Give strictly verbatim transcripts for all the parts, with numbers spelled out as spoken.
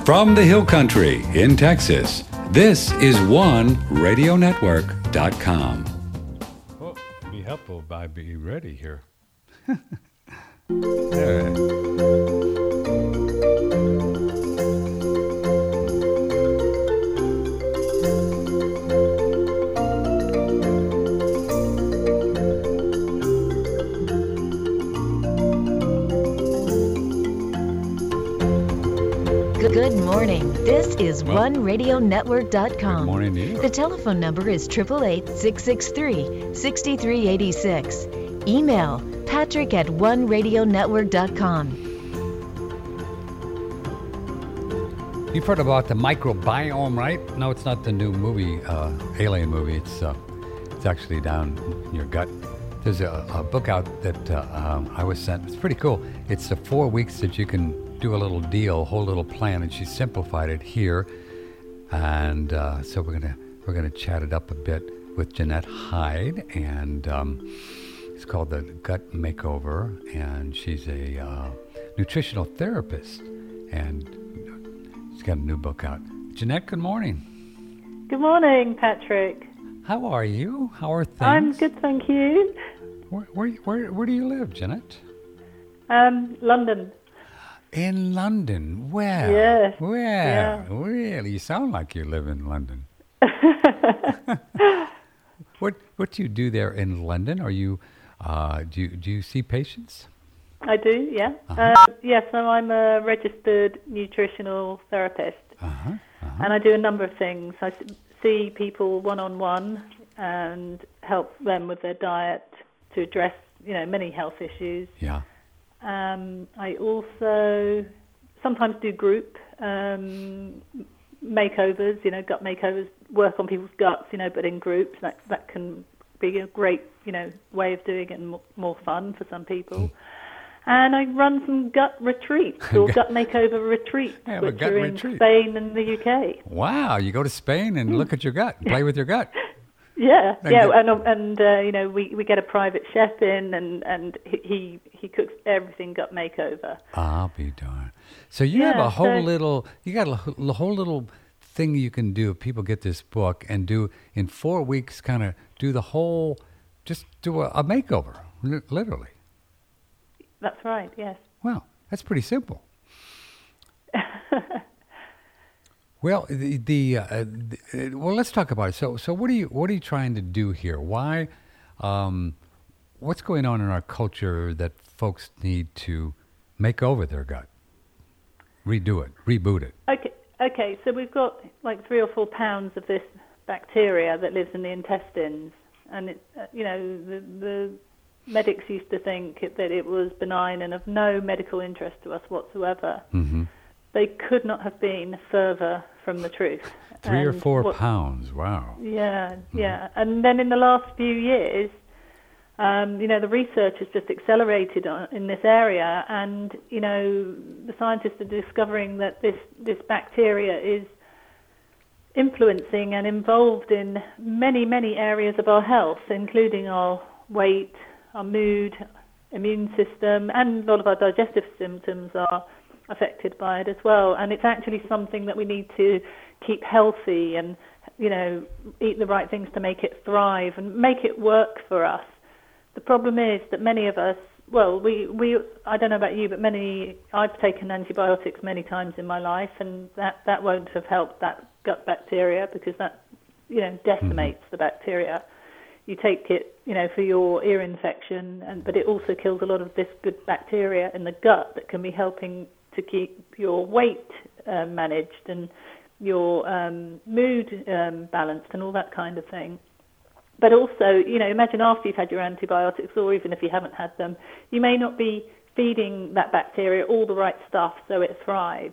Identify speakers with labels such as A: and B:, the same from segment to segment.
A: From the Hill Country in Texas, this is one radio network dot com.
B: Well, it'd be helpful if I be ready here. There.
C: Good morning. This is
B: Well,
C: one radio network dot com.
B: Good morning to you.
C: The telephone number is eight eight eight, six six three, six three eight six. Email patrick at one radio network dot com.
B: You've heard about the microbiome, right? No, it's not the new movie, uh, Alien movie. It's uh, it's actually down in your gut. There's a, a book out that uh, um, I was sent. It's pretty cool. It's the four weeks that you can do a little deal, whole little plan, and she simplified it here. And uh, so we're gonna we're gonna chat it up a bit with Jeanette Hyde, and um, it's called the Gut Makeover, and she's a uh, nutritional therapist, and she's got a new book out. Jeanette, good morning.
D: Good morning, Patrick.
B: How are you? How are things?
D: I'm good, thank you.
B: Where where where, where do you live, Jeanette?
D: Um, London.
B: In London. Where?
D: Yes.
B: Where?
D: Yeah.
B: Really? You sound like you live in London. What what do you do there in London? Are you uh, do you do you see patients?
D: I do, yeah.
B: Uh-huh.
D: Uh, yes, so I'm a registered nutritional therapist,
B: Uh-huh. Uh-huh.
D: and I do a number of things. I s- see people one-on-one and help them with their diet to address, you know, many health issues.
B: Yeah.
D: Um, I also sometimes do group um, makeovers, you know, gut makeovers, work on people's guts, you know, but in groups. That that can be a great, you know, way of doing it and mo- more fun for some people. And I run some gut retreats or gut makeover retreats,
B: Yeah, a
D: which
B: gut
D: are in
B: retreat.
D: Spain and the U K.
B: Wow, you go to Spain and look at your gut, play with your gut.
D: Yeah,
B: And
D: yeah,
B: get-
D: and and uh, you know, we, we get a private chef in, and and he he, he cooks everything gut makeover.
B: I'll be darned. So you have
D: Yeah,
B: a whole
D: so-
B: little, you got a l- whole little thing you can do if people get this book and do in four weeks, kind of do the whole, just do a, a makeover, li- literally.
D: That's right. Yes.
B: Well, that's pretty simple. Well, the, the, uh, the well, let's talk about it. So, so what are you what are you trying to do here? Why? Um, what's going on in our culture that folks need to make over their gut, redo it, reboot it?
D: Okay. Okay. So we've got like three or four pounds of this bacteria that lives in the intestines, and it, uh, you know, the the medics used to think that it was benign and of no medical interest to us whatsoever.
B: Mm-hmm.
D: They could not have been further from the truth.
B: Three or
D: And
B: four
D: what-
B: pounds. Wow.
D: Yeah, yeah. And then in the last few years, um, you know, the research has just accelerated on, in this area, and you know, the scientists are discovering that this this bacteria is influencing and involved in many many areas of our health, including our weight, our mood, immune system, and a lot of our digestive symptoms are affected by it as well. And it's actually something that we need to keep healthy and, you know, eat the right things to make it thrive and make it work for us. The problem is that many of us, well, we, we I don't know about you, but many, I've taken antibiotics many times in my life, and that, that won't have helped that gut bacteria, because that, you know, decimates mm-hmm. the bacteria. You take it, you know, for your ear infection, and but it also kills a lot of this good bacteria in the gut that can be helping to keep your weight uh, managed and your um, mood um, balanced and all that kind of thing. But also, you know, imagine after you've had your antibiotics, or even if you haven't had them, you may not be feeding that bacteria all the right stuff so it thrives.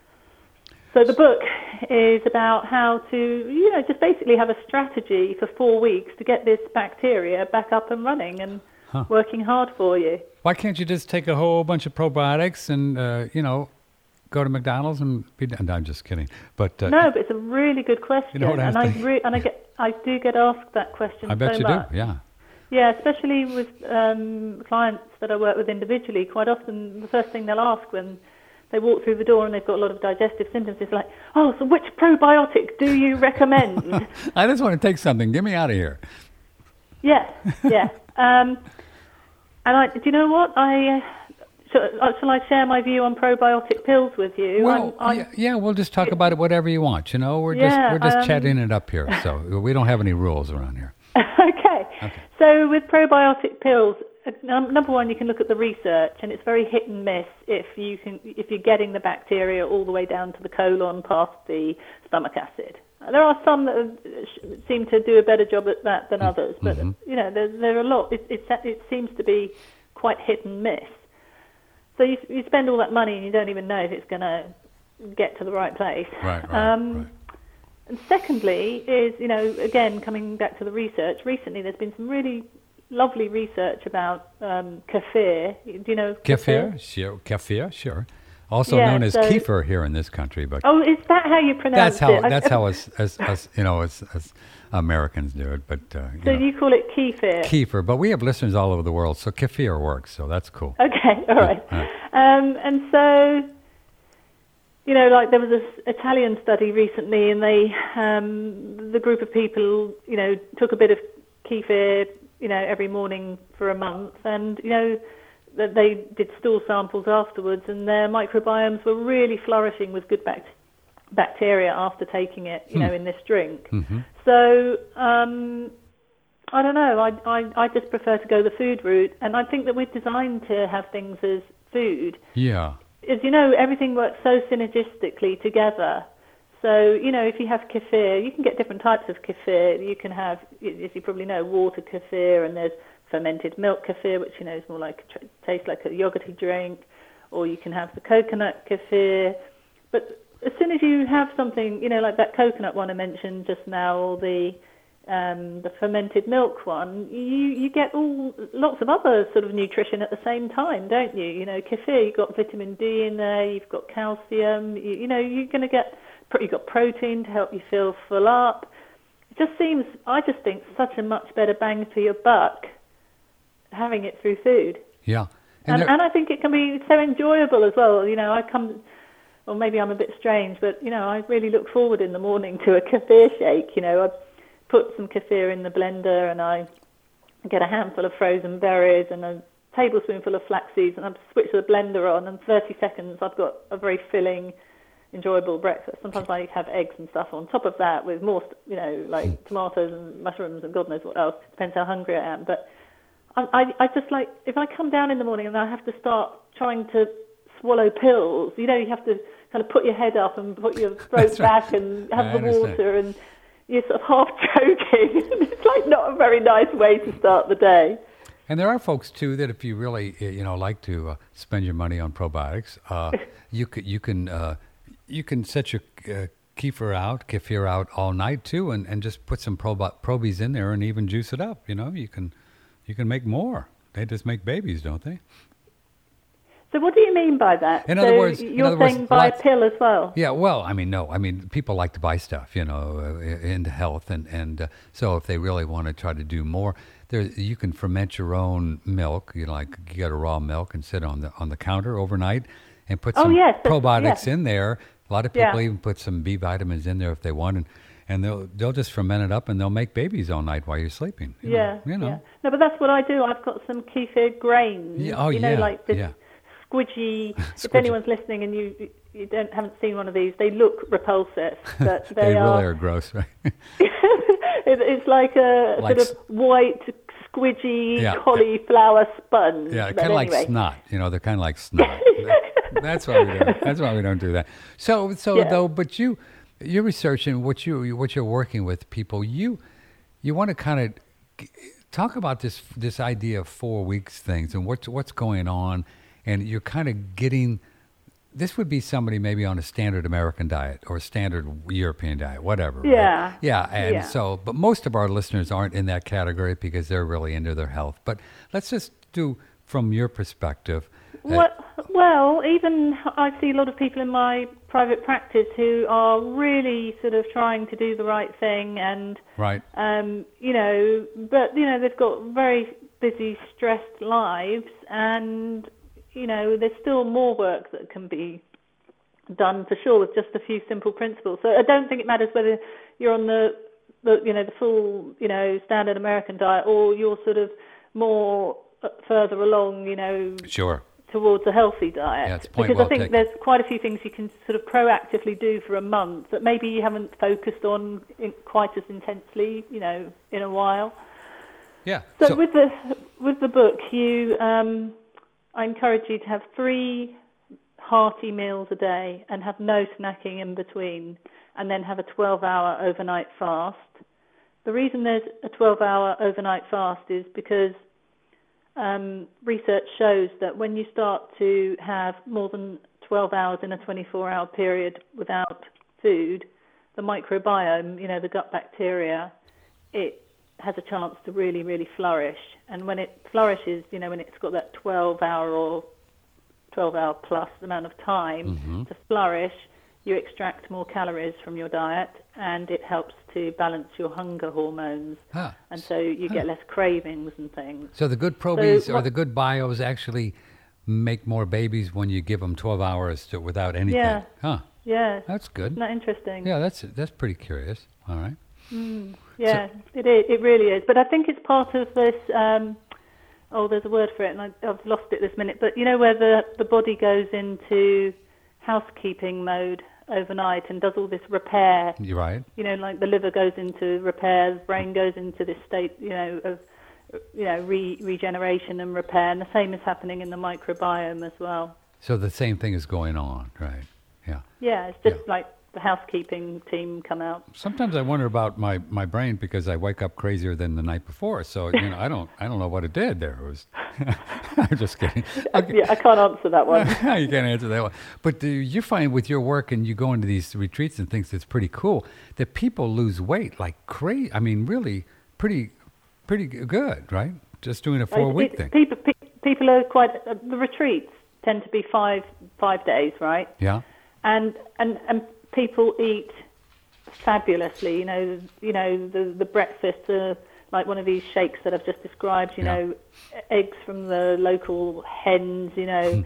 D: So the book is about how to, you know, just basically have a strategy for four weeks to get this bacteria back up and running and huh. working hard for you.
B: Why can't you just take a whole bunch of probiotics and, uh, you know, go to McDonald's and be done? No, I'm just kidding. But uh,
D: no, but it's a really good question,
B: you know what I
D: and I
B: think?
D: re- and I get I do get asked that question.
B: I bet
D: so
B: you
D: much.
B: do. Yeah.
D: Yeah, especially with um, clients that I work with individually. Quite often, the first thing they'll ask when they walk through the door and they've got a lot of digestive symptoms. It's like, oh, so which probiotic do you recommend?
B: I just want to take something. Get me out of here.
D: Yes, yeah. Um, and I, do you know what? I uh, shall, uh, shall I share my view on probiotic pills with you?
B: Well,
D: I'm, I'm,
B: yeah, yeah, we'll just talk about it whatever you want. You know, we're
D: Yeah,
B: just we're just
D: um,
B: chatting it up here. So we don't have any rules around here.
D: okay.
B: Okay.
D: So with probiotic pills, uh, num- number one, you can look at the research, and it's very hit and miss if you can if you're getting the bacteria all the way down to the colon past the stomach acid. There are some that uh, seem to do a better job at that than others, but
B: Mm-hmm.
D: you know there there are a lot. It, it it seems to be quite hit and miss. So you you spend all that money and you don't even know if it's going to get to the right place.
B: Right, right,
D: Um,
B: right.
D: And secondly is, you know, again, coming back to the research, recently there's been some really lovely research about um, kefir. Do you know kefir?
B: Kefir, sure. Kefir, sure. Also
D: Yeah,
B: known as
D: so-
B: kefir here in this country, but
D: Oh, is that how you pronounce
B: that's how
D: it? I-
B: that's how us as, as you know as, as Americans do it. But uh, you
D: So
B: know,
D: you call it kefir?
B: kefir. But we have listeners all over the world, so kefir works. So that's cool.
D: Okay, all right. Um, and so, you know, like there was this Italian study recently, and they, um, the group of people, you know, took a bit of kefir, you know, every morning for a month, and you know, that they did stool samples afterwards, and their microbiomes were really flourishing with good bact- bacteria after taking it, you know, in this drink.
B: Mm-hmm.
D: So. Um, I don't know. I, I I just prefer to go the food route, and I think that we're designed to have things as food.
B: Yeah.
D: As you know, everything works so synergistically together. So, you know, if you have kefir, you can get different types of kefir. You can have, as you probably know, water kefir, and there's fermented milk kefir, which, you know, is more like, tastes like a yogurty drink. Or you can have the coconut kefir. But as soon as you have something, you know, like that coconut one I mentioned just now, or the um, the fermented milk one, you, you get all lots of other sort of nutrition at the same time, don't you? You know, kefir, you've got vitamin D in there, you've got calcium, you, you know, you're going to get, you've got protein to help you feel full up. It just seems, I just think, such a much better bang for your buck having it through food.
B: Yeah.
D: And,
B: there-
D: and I think it can be so enjoyable as well. You know, I come, or maybe I'm a bit strange, but, you know, I really look forward in the morning to a kefir shake. You know, I put some kefir in the blender, and I get a handful of frozen berries and a tablespoonful of flax seeds, and I switch the blender on, and thirty seconds I've got a very filling, enjoyable breakfast. Sometimes I have eggs and stuff on top of that with more, you know, like tomatoes and mushrooms and God knows what else. Depends how hungry I am. But I, I, I just like, if I come down in the morning and I have to start trying to swallow pills, you know, you have to kind of put your head up and put your throat
B: That's right.
D: back and
B: I
D: have the
B: understand.
D: water, and you're sort of half choking. It's like not a very nice way to start the day.
B: And there are folks too that if you really uh, you know like to uh, spend your money on probiotics, uh, you could you can uh, you can set your uh, kefir out, kefir out all night too, and, and just put some probi- probies in there and even juice it up. You know, you can you can make more. They just make babies, don't they?
D: So what do you mean by that?
B: In
D: so
B: other words- in
D: you're
B: other words,
D: saying buy
B: lots-
D: a pill as well?
B: Yeah, well, I mean, no, I mean, people like to buy stuff, you know, uh, into health, and and uh, so if they really want to try to do more, there you can ferment your own milk. You like you get a raw milk and sit on the on the counter overnight, and put
D: Oh,
B: some
D: yes, that's-
B: probiotics
D: yeah.
B: in there. A lot of people
D: Yeah.
B: even put some B vitamins in there if they want, and, and they'll they'll just ferment it up, and they'll make babies all night while you're sleeping. You
D: Yeah,
B: know, you know.
D: yeah. No, but that's what I do. I've got some kefir grains.
B: Yeah, oh,
D: you know,
B: yeah,
D: like this
B: yeah.
D: squidgy. If
B: Squidgy.
D: anyone's listening and you you don't haven't seen one of these, they look repulsive, but they,
B: They
D: are.
B: really are gross, right?
D: it, it's like a
B: Like
D: sort
B: s-
D: of white squidgy
B: Yeah.
D: cauliflower sponge.
B: Yeah,
D: but
B: kind of like
D: anyway.
B: snot. You know, they're kind of like snot. That's why we don't. That's why we don't do that. So, so
D: Yeah.
B: though, but you, you're researching what you, what you're working with people. You, you want to kind of talk about this, this idea of four weeks things and what's what's going on, and you're kind of getting. This would be somebody maybe on a standard American diet or a standard European diet, whatever. right?
D: Yeah.
B: Yeah, and
D: Yeah.
B: so, but most of our listeners aren't in that category because they're really into their health. But let's just do from your perspective. uh,
D: Well, well, even I see a lot of people in my private practice who are really sort of trying to do the right thing, and
B: Right.
D: um, you know, but you know they've got very busy, stressed lives, and you know there's still more work that can be done for sure with just a few simple principles. So I don't think it matters whether you're on the, the you know, the full, you know, standard American diet, or you're sort of more further along, you know,
B: sure,
D: towards a healthy diet.
B: Yeah, it's a point
D: because
B: well
D: I think
B: taken.
D: there's quite a few things you can sort of proactively do for a month that maybe you haven't focused on in quite as intensely, you know, in a while.
B: Yeah.
D: So,
B: So-
D: with the with the book, you, um, I encourage you to have three hearty meals a day and have no snacking in between, and then have a twelve-hour overnight fast. The reason there's a twelve-hour overnight fast is because um, research shows that when you start to have more than twelve hours in a twenty-four hour period without food, the microbiome, you know, the gut bacteria, it has a chance to really, really flourish. And when it flourishes, you know, when it's got that twelve hour or twelve hour plus amount of time
B: Mm-hmm.
D: to flourish, you extract more calories from your diet, and it helps to balance your hunger hormones.
B: Ah,
D: And so you get less cravings and things.
B: So the good probies or
D: what-
B: the good bios actually make more babies when you give them twelve hours to, without anything.
D: Yeah.
B: Huh.
D: Yeah.
B: That's good.
D: Isn't that interesting?
B: Yeah, that's that's pretty curious. All right.
D: Yeah, it is. It really is. But I think it's part of this. Um, oh, there's a word for it, and I, I've lost it this minute. But you know where the the body goes into housekeeping mode overnight and does all this repair.
B: You're right.
D: You know, like the liver goes into repair, the brain goes into this state, you know, of you know re- regeneration and repair, and the same is happening in the microbiome as well.
B: So the same thing is going on, right? Yeah.
D: Yeah, it's just
B: Yeah.
D: like the housekeeping team come out.
B: Sometimes I wonder about my, my brain because I wake up crazier than the night before. So you know, I don't I don't know what it did there. It was. I'm just kidding. Okay.
D: Yeah, I can't answer that one.
B: You can't answer that one. But do you find with your work and you go into these retreats and things, it's pretty cool that people lose weight like crazy. I mean, really, pretty, pretty g- good, right? Just doing a four week
D: It-
B: thing.
D: People, pe- people are quite. Uh, the retreats tend to be five five days, right?
B: Yeah.
D: And and and people eat fabulously. You know, you know the the breakfasts are like one of these shakes that I've just described. You
B: Yeah.
D: know, eggs from the local hens. You know,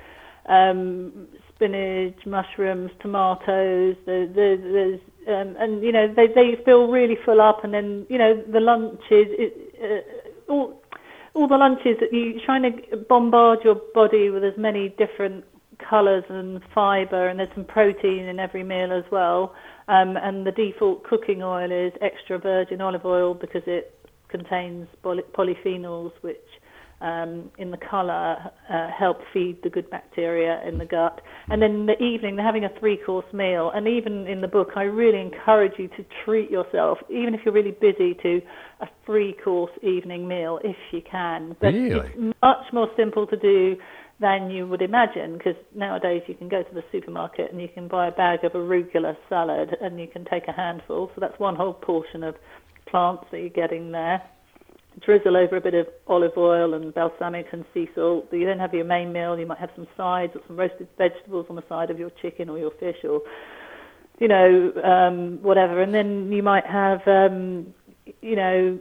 D: um, spinach, mushrooms, tomatoes. The, the, there's um, and you know they they feel really full up. And then you know the lunches. It, uh, all all the lunches that you trying to bombard your body with as many different colours and fibre, and there's some protein in every meal as well. Um, and the default cooking oil is extra virgin olive oil because it contains poly- polyphenols, which um, in the colour uh, help feed the good bacteria in the gut. And then in the evening, they're having a three-course meal. And even in the book, I really encourage you to treat yourself, even if you're really busy, to a three-course evening meal if you can. But
B: Really?
D: it's much more simple to do than you would imagine, because nowadays you can go to the supermarket and you can buy a bag of arugula salad and you can take a handful. So that's one whole portion of plants that you're getting there. Drizzle over a bit of olive oil and balsamic and sea salt. You then have your main meal. You might have some sides or some roasted vegetables on the side of your chicken or your fish or, you know, um, whatever. And then you might have, um, you know,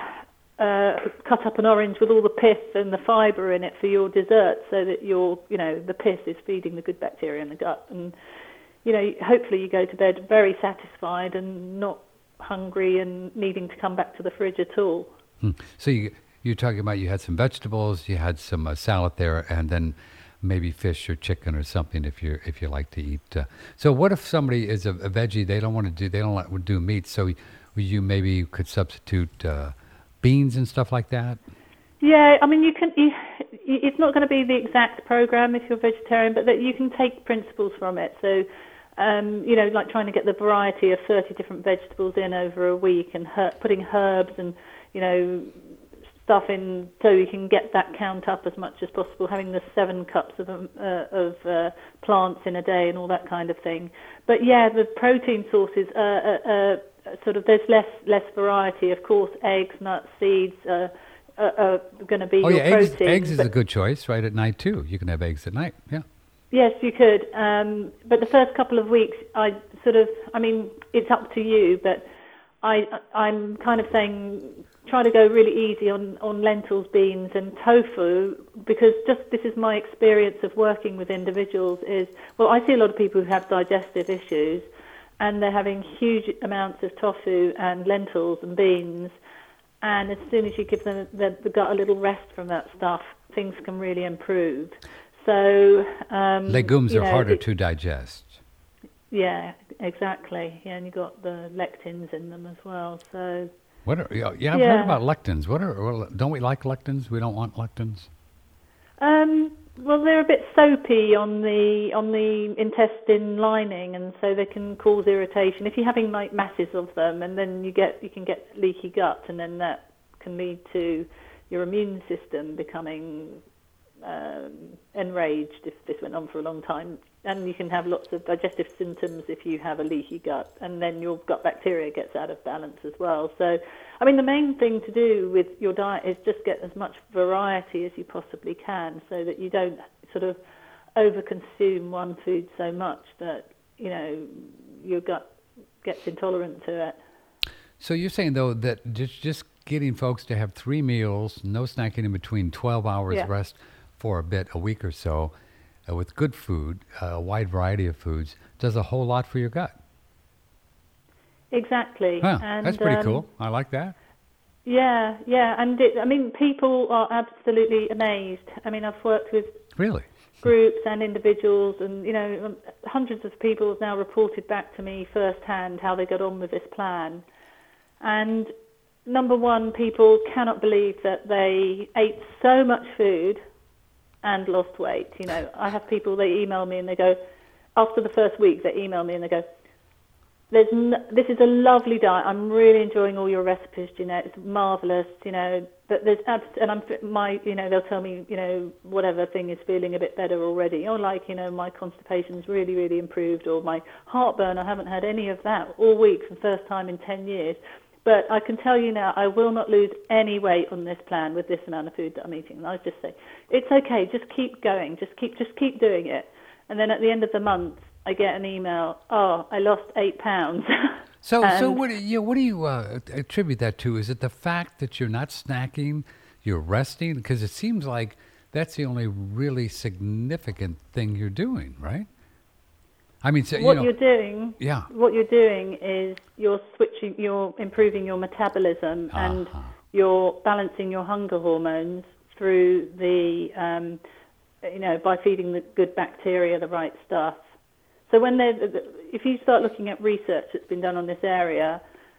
D: uh, cut up an orange with all the pith and the fibre in it for your dessert, so that your, you know, the pith is feeding the good bacteria in the gut. And, you know, hopefully you go to bed very satisfied and not hungry and needing to come back to the fridge at all.
B: Hmm. So you you're talking about you had some vegetables, you had some uh, salad there, and then maybe fish or chicken or something if you if you like to eat. Uh, so what if somebody is a, a veggie? They don't want to do they don't like to do meat. So you maybe could substitute uh, beans and stuff like that.
D: Yeah, I mean, you can. You, it's not going to be the exact program if you're vegetarian, but that you can take principles from it. So, um, you know, like trying to get the variety of thirty different vegetables in over a week, and her- putting herbs and, you know, stuff in so you can get that count up as much as possible. Having the seven cups of um, uh, of uh, plants in a day and all that kind of thing. But yeah, the protein sources are. Uh, uh, Sort of, there's less less variety. Of course, eggs, nuts, seeds uh, are, are going to be
B: Oh
D: your
B: yeah, eggs,
D: protein.
B: eggs is
D: but
B: a good choice, right? At night too, you can have eggs at night. Yeah.
D: yes, you could. Um, but the first couple of weeks, I sort of, I mean, it's up to you. But I, I'm kind of saying, try to go really easy on, on lentils, beans and tofu, because just this is my experience of working with individuals is, well, I see a lot of people who have digestive issues and they're having huge amounts of tofu and lentils and beans, and as soon as you give them the, the gut a little rest from that stuff, things can really improve. So um,
B: legumes
D: you
B: are
D: know,
B: harder
D: it,
B: to digest.
D: Yeah, exactly. Yeah, and you got the lectins in them as well. So
B: what are yeah, yeah I've
D: yeah.
B: heard about lectins. What are well, don't we like lectins? We don't want lectins.
D: Um, well, they're a bit soapy on the on the intestine lining, and so they can cause irritation if you're having like masses of them, and then you get you can get leaky gut, and then that can lead to your immune system becoming um, enraged if this went on for a long time. And you can have lots of digestive symptoms if you have a leaky gut, and then your gut bacteria gets out of balance as well. So, I mean, the main thing to do with your diet is just get as much variety as you possibly can, so that you don't sort of overconsume one food so much that, you know, your gut gets intolerant to it.
B: So you're saying, though, that just, just getting folks to have three meals, no snacking in between, twelve hours
D: Yeah.
B: rest for a bit, a week or so, Uh, with good food, uh, a wide variety of foods, does a whole lot for your gut.
D: Exactly.
B: Huh,
D: and,
B: that's pretty
D: um,
B: cool. I like that.
D: Yeah, yeah. And it, I mean, people are absolutely amazed. I mean, I've worked with
B: Really?
D: groups and individuals, and, you know, hundreds of people have now reported back to me firsthand how they got on with this plan. And number one, people cannot believe that they ate so much food and lost weight. You know, I have people, they email me and they go, after the first week, they email me and they go, "There's n- this is a lovely diet. I'm really enjoying all your recipes, Jeanette. It's marvelous, you know, but there's, abs- and I'm, my, you know, they'll tell me, you know, whatever thing is feeling a bit better already. Or like, you know, my constipation's really, really improved, or my heartburn, I haven't had any of that all week for the first time in ten years. But I can tell you now, I will not lose any weight on this plan with this amount of food that I'm eating." And I just say, it's okay, just keep going, just keep just keep doing it. And then at the end of the month, I get an email, "Oh, I lost eight pounds."
B: So, so
D: And-
B: what do you, what do you uh, attribute that to? Is it the fact that you're not snacking, you're resting? Because it seems like that's the only really significant thing you're doing, right? I mean, so, you
D: what
B: know,
D: you're doing,
B: yeah.
D: what you're doing is you're switching, you're improving your metabolism, and
B: Uh-huh.
D: you're balancing your hunger hormones through the, um, you know, by feeding the good bacteria the right stuff. So when they, if you start looking at research that's been done on this area,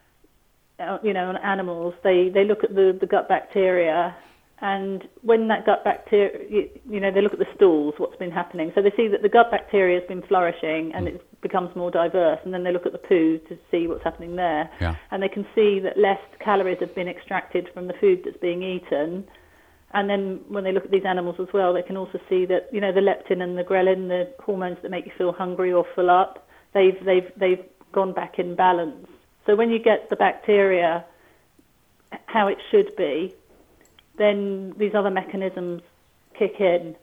D: uh, you know, on animals, they, they look at the, the gut bacteria. And when that gut bacteria, you, you know, they look at the stools, what's been happening. So they see that the gut bacteria has been flourishing and it becomes more diverse. And then they look at the poo to see what's happening there.
B: Yeah.
D: And they can see that less calories have been extracted from the food that's being eaten. And then when they look at these animals as well, they can also see that, you know, the leptin and the ghrelin, the hormones that make you feel hungry or full up, they've, they've, they've gone back in balance. So when you get the bacteria how it should be, then these other mechanisms kick in.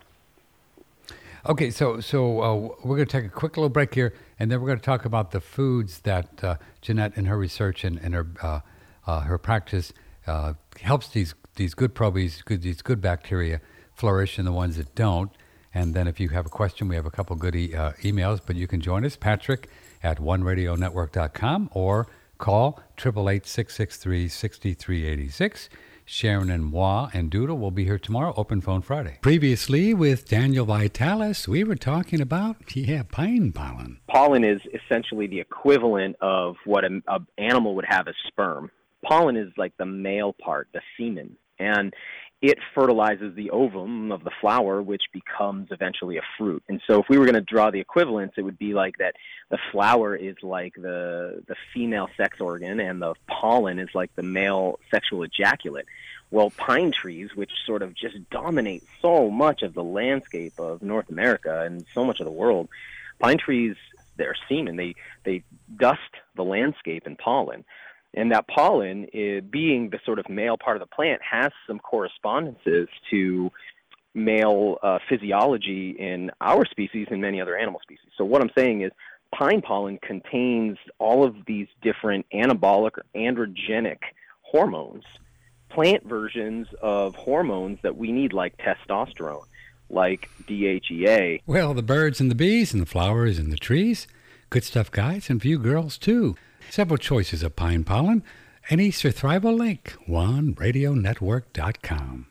B: Okay, so so uh, we're going to take a quick little break here, and then we're going to talk about the foods that uh, Jeanette, in her research and, and her uh, uh, her practice, uh, helps these these good probies, good, these good bacteria flourish, and the ones that don't. And then if you have a question, we have a couple good e- uh, emails, but you can join us, Patrick at one radio network dot com, or call eight eight eight, six six three, six three eight six. Sharon and Moi and Doodle will be here tomorrow, Open Phone Friday. Previously with Daniel Vitalis, we were talking about, yeah, pine pollen.
E: Pollen is essentially the equivalent of what an animal would have as sperm. Pollen is like the male part, the semen, and it fertilizes the ovum of the flower, which becomes eventually a fruit. And so if we were going to draw the equivalence, it would be like that the flower is like the the female sex organ and the pollen is like the male sexual ejaculate. Well, pine trees, which sort of just dominate so much of the landscape of North America and so much of the world, pine trees, they're semen. They, they dust the landscape in pollen. And that pollen, it, being the sort of male part of the plant, has some correspondences to male uh, physiology in our species and many other animal species. So what I'm saying is pine pollen contains all of these different anabolic or androgenic hormones, plant versions of hormones that we need, like testosterone, like D H E A.
A: Well, the birds and the bees and the flowers and the trees. Good stuff, guys, and for you girls, too. Several choices of pine pollen. Any survival link, one radio network dot com.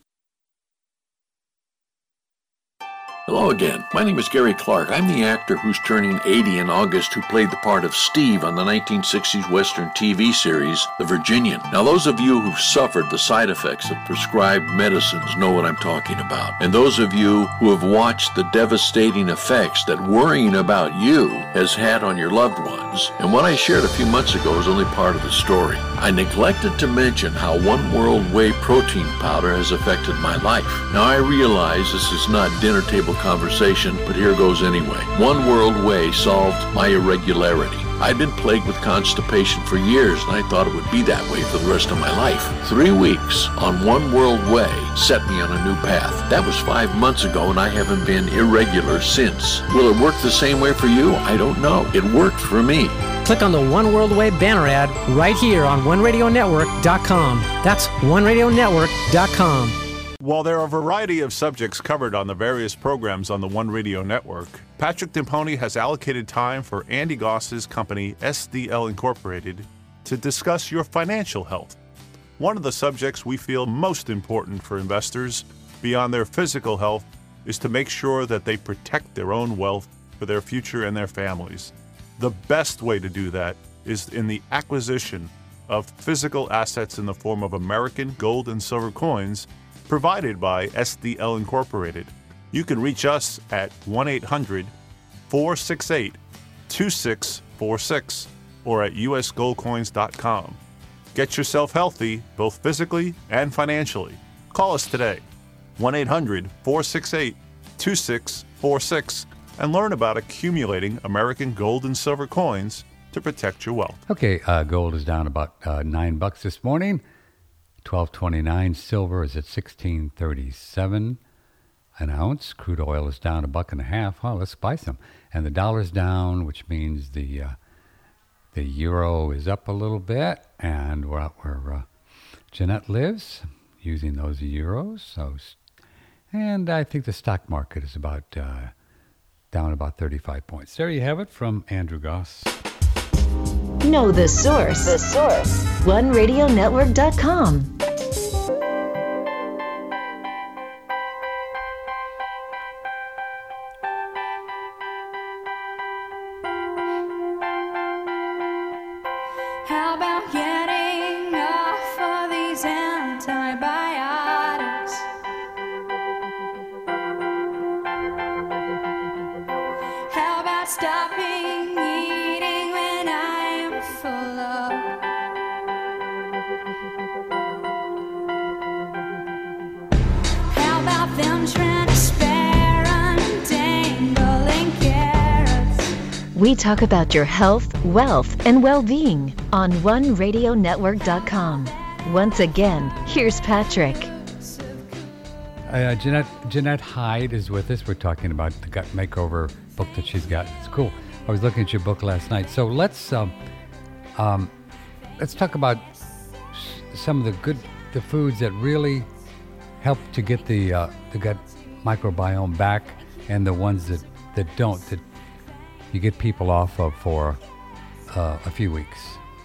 F: Hello again. My name is Gary Clark. I'm the actor who's turning eighty in August who played the part of Steve on the nineteen sixties Western T V series, The Virginian. Now, those of you who've suffered the side effects of prescribed medicines know what I'm talking about. And those of you who have watched the devastating effects that worrying about you has had on your loved ones. And what I shared a few months ago is only part of the story. I neglected to mention how One World Whey protein powder has affected my life. Now, I realize this is not dinner table conversation, but here goes anyway. One World Whey solved my irregularity. I'd been plagued with constipation for years, and I thought it would be that way for the rest of my life. Three weeks on One World Whey set me on a new path. That was five months ago, and I haven't been irregular since. Will it work the same way for you? I don't know. It worked for me.
G: Click on the One World Whey banner ad right here on one radio network dot com. That's one radio network dot com.
H: While there are a variety of subjects covered on the various programs on the One Radio Network, Patrick Dempone has allocated time for Andy Goss's company, S D L Incorporated, to discuss your financial health. One of the subjects we feel most important for investors, beyond their physical health, is to make sure that they protect their own wealth for their future and their families. The best way to do that is in the acquisition of physical assets in the form of American gold and silver coins provided by S D L Incorporated. You can reach us at one eight hundred four six eight two six four six or at u s gold coins dot com. Get yourself healthy, both physically and financially. Call us today, one eight hundred four six eight two six four six, and learn about accumulating American gold and silver coins to protect your wealth.
B: Okay, uh, gold is down about uh, nine bucks this morning. twelve twenty-nine. Silver is at sixteen thirty-seven an ounce. Crude oil is down a buck and a half. Oh, let's buy some. And the dollar's down, which means the uh, the euro is up a little bit. And we're out where uh, Jeanette lives, using those euros. So, and I think the stock market is about uh, down about thirty-five points. There you have it from Andrew Goss.
C: Know the source. The source. one radio network dot com.
I: How about getting off of these antibiotics? How about stopping eating when I'm full of? How about them trying to spare untangling carrots?
C: We talk about your health, wealth, and well-being on one radio network dot com. Once again, here's Patrick.
B: Uh, Jeanette Jeanette Hyde is with us. We're talking about the gut makeover book that she's got. It's cool. I was looking at your book last night. So let's um, um, let's talk about s- some of the good the foods that really help to get the uh, the gut microbiome back, and the ones that, that don't, that you get people off of for uh, a few weeks.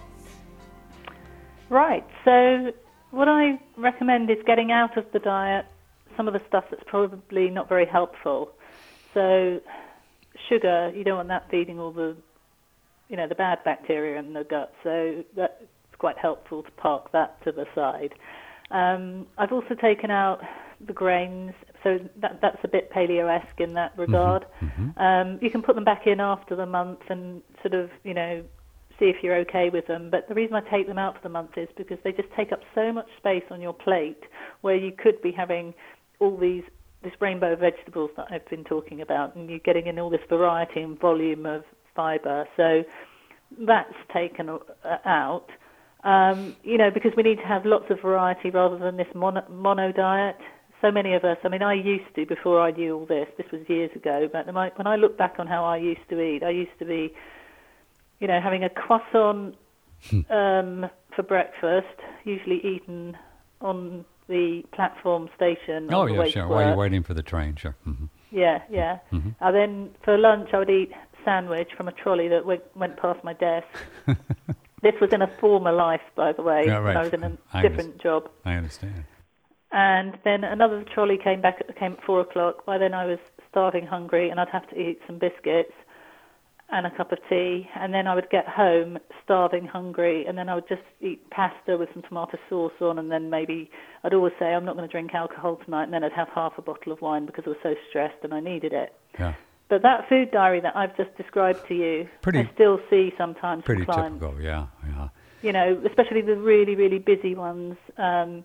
D: Right. So what I recommend is getting out of the diet some of the stuff that's probably not very helpful. So sugar, you don't want that feeding all the, you know, the bad bacteria in the gut. So that's quite helpful to park that to the side. Um, I've also taken out the grains, so that, that's a bit paleo-esque in that regard.
B: Mm-hmm.
D: Um, you can put them back in after the month and sort of, you know, see if you're okay with them. But the reason I take them out for the month is because they just take up so much space on your plate, where you could be having all these this rainbow of vegetables that I've been talking about, and you're getting in all this variety and volume of fibre. So that's taken uh, out. Um, you know, because we need to have lots of variety rather than this mono, mono diet. So many of us, I mean, I used to, before I knew all this, this was years ago, but when I look back on how I used to eat, I used to be, you know, having a croissant um, for breakfast, usually eaten on the platform station.
B: Oh,
D: on the
B: yeah,
D: way
B: sure.
D: to
B: While you're
D: work.
B: waiting for the train, sure. Mm-hmm.
D: Yeah, yeah.
B: Mm-hmm.
D: And then for lunch, I would eat sandwich from a trolley that went, went past my desk. This was in a former life, by the way.
B: Yeah, right.
D: When I was in a
B: I
D: different
B: understand.
D: job.
B: I understand.
D: And then another trolley came back. Came at four o'clock. By then, I was starving, hungry, and I'd have to eat some biscuits and a cup of tea. And then I would get home, starving, hungry, and then I would just eat pasta with some tomato sauce on. And then maybe I'd always say, I'm not going to drink alcohol tonight. And then I'd have half a bottle of wine because I was so stressed and I needed it.
B: Yeah.
D: But that food diary that I've just described to you,
B: Pretty-
D: I still see sometimes
B: Pretty
D: from clients.
B: typical, yeah, yeah.
D: You know, especially the really, really busy ones. Um,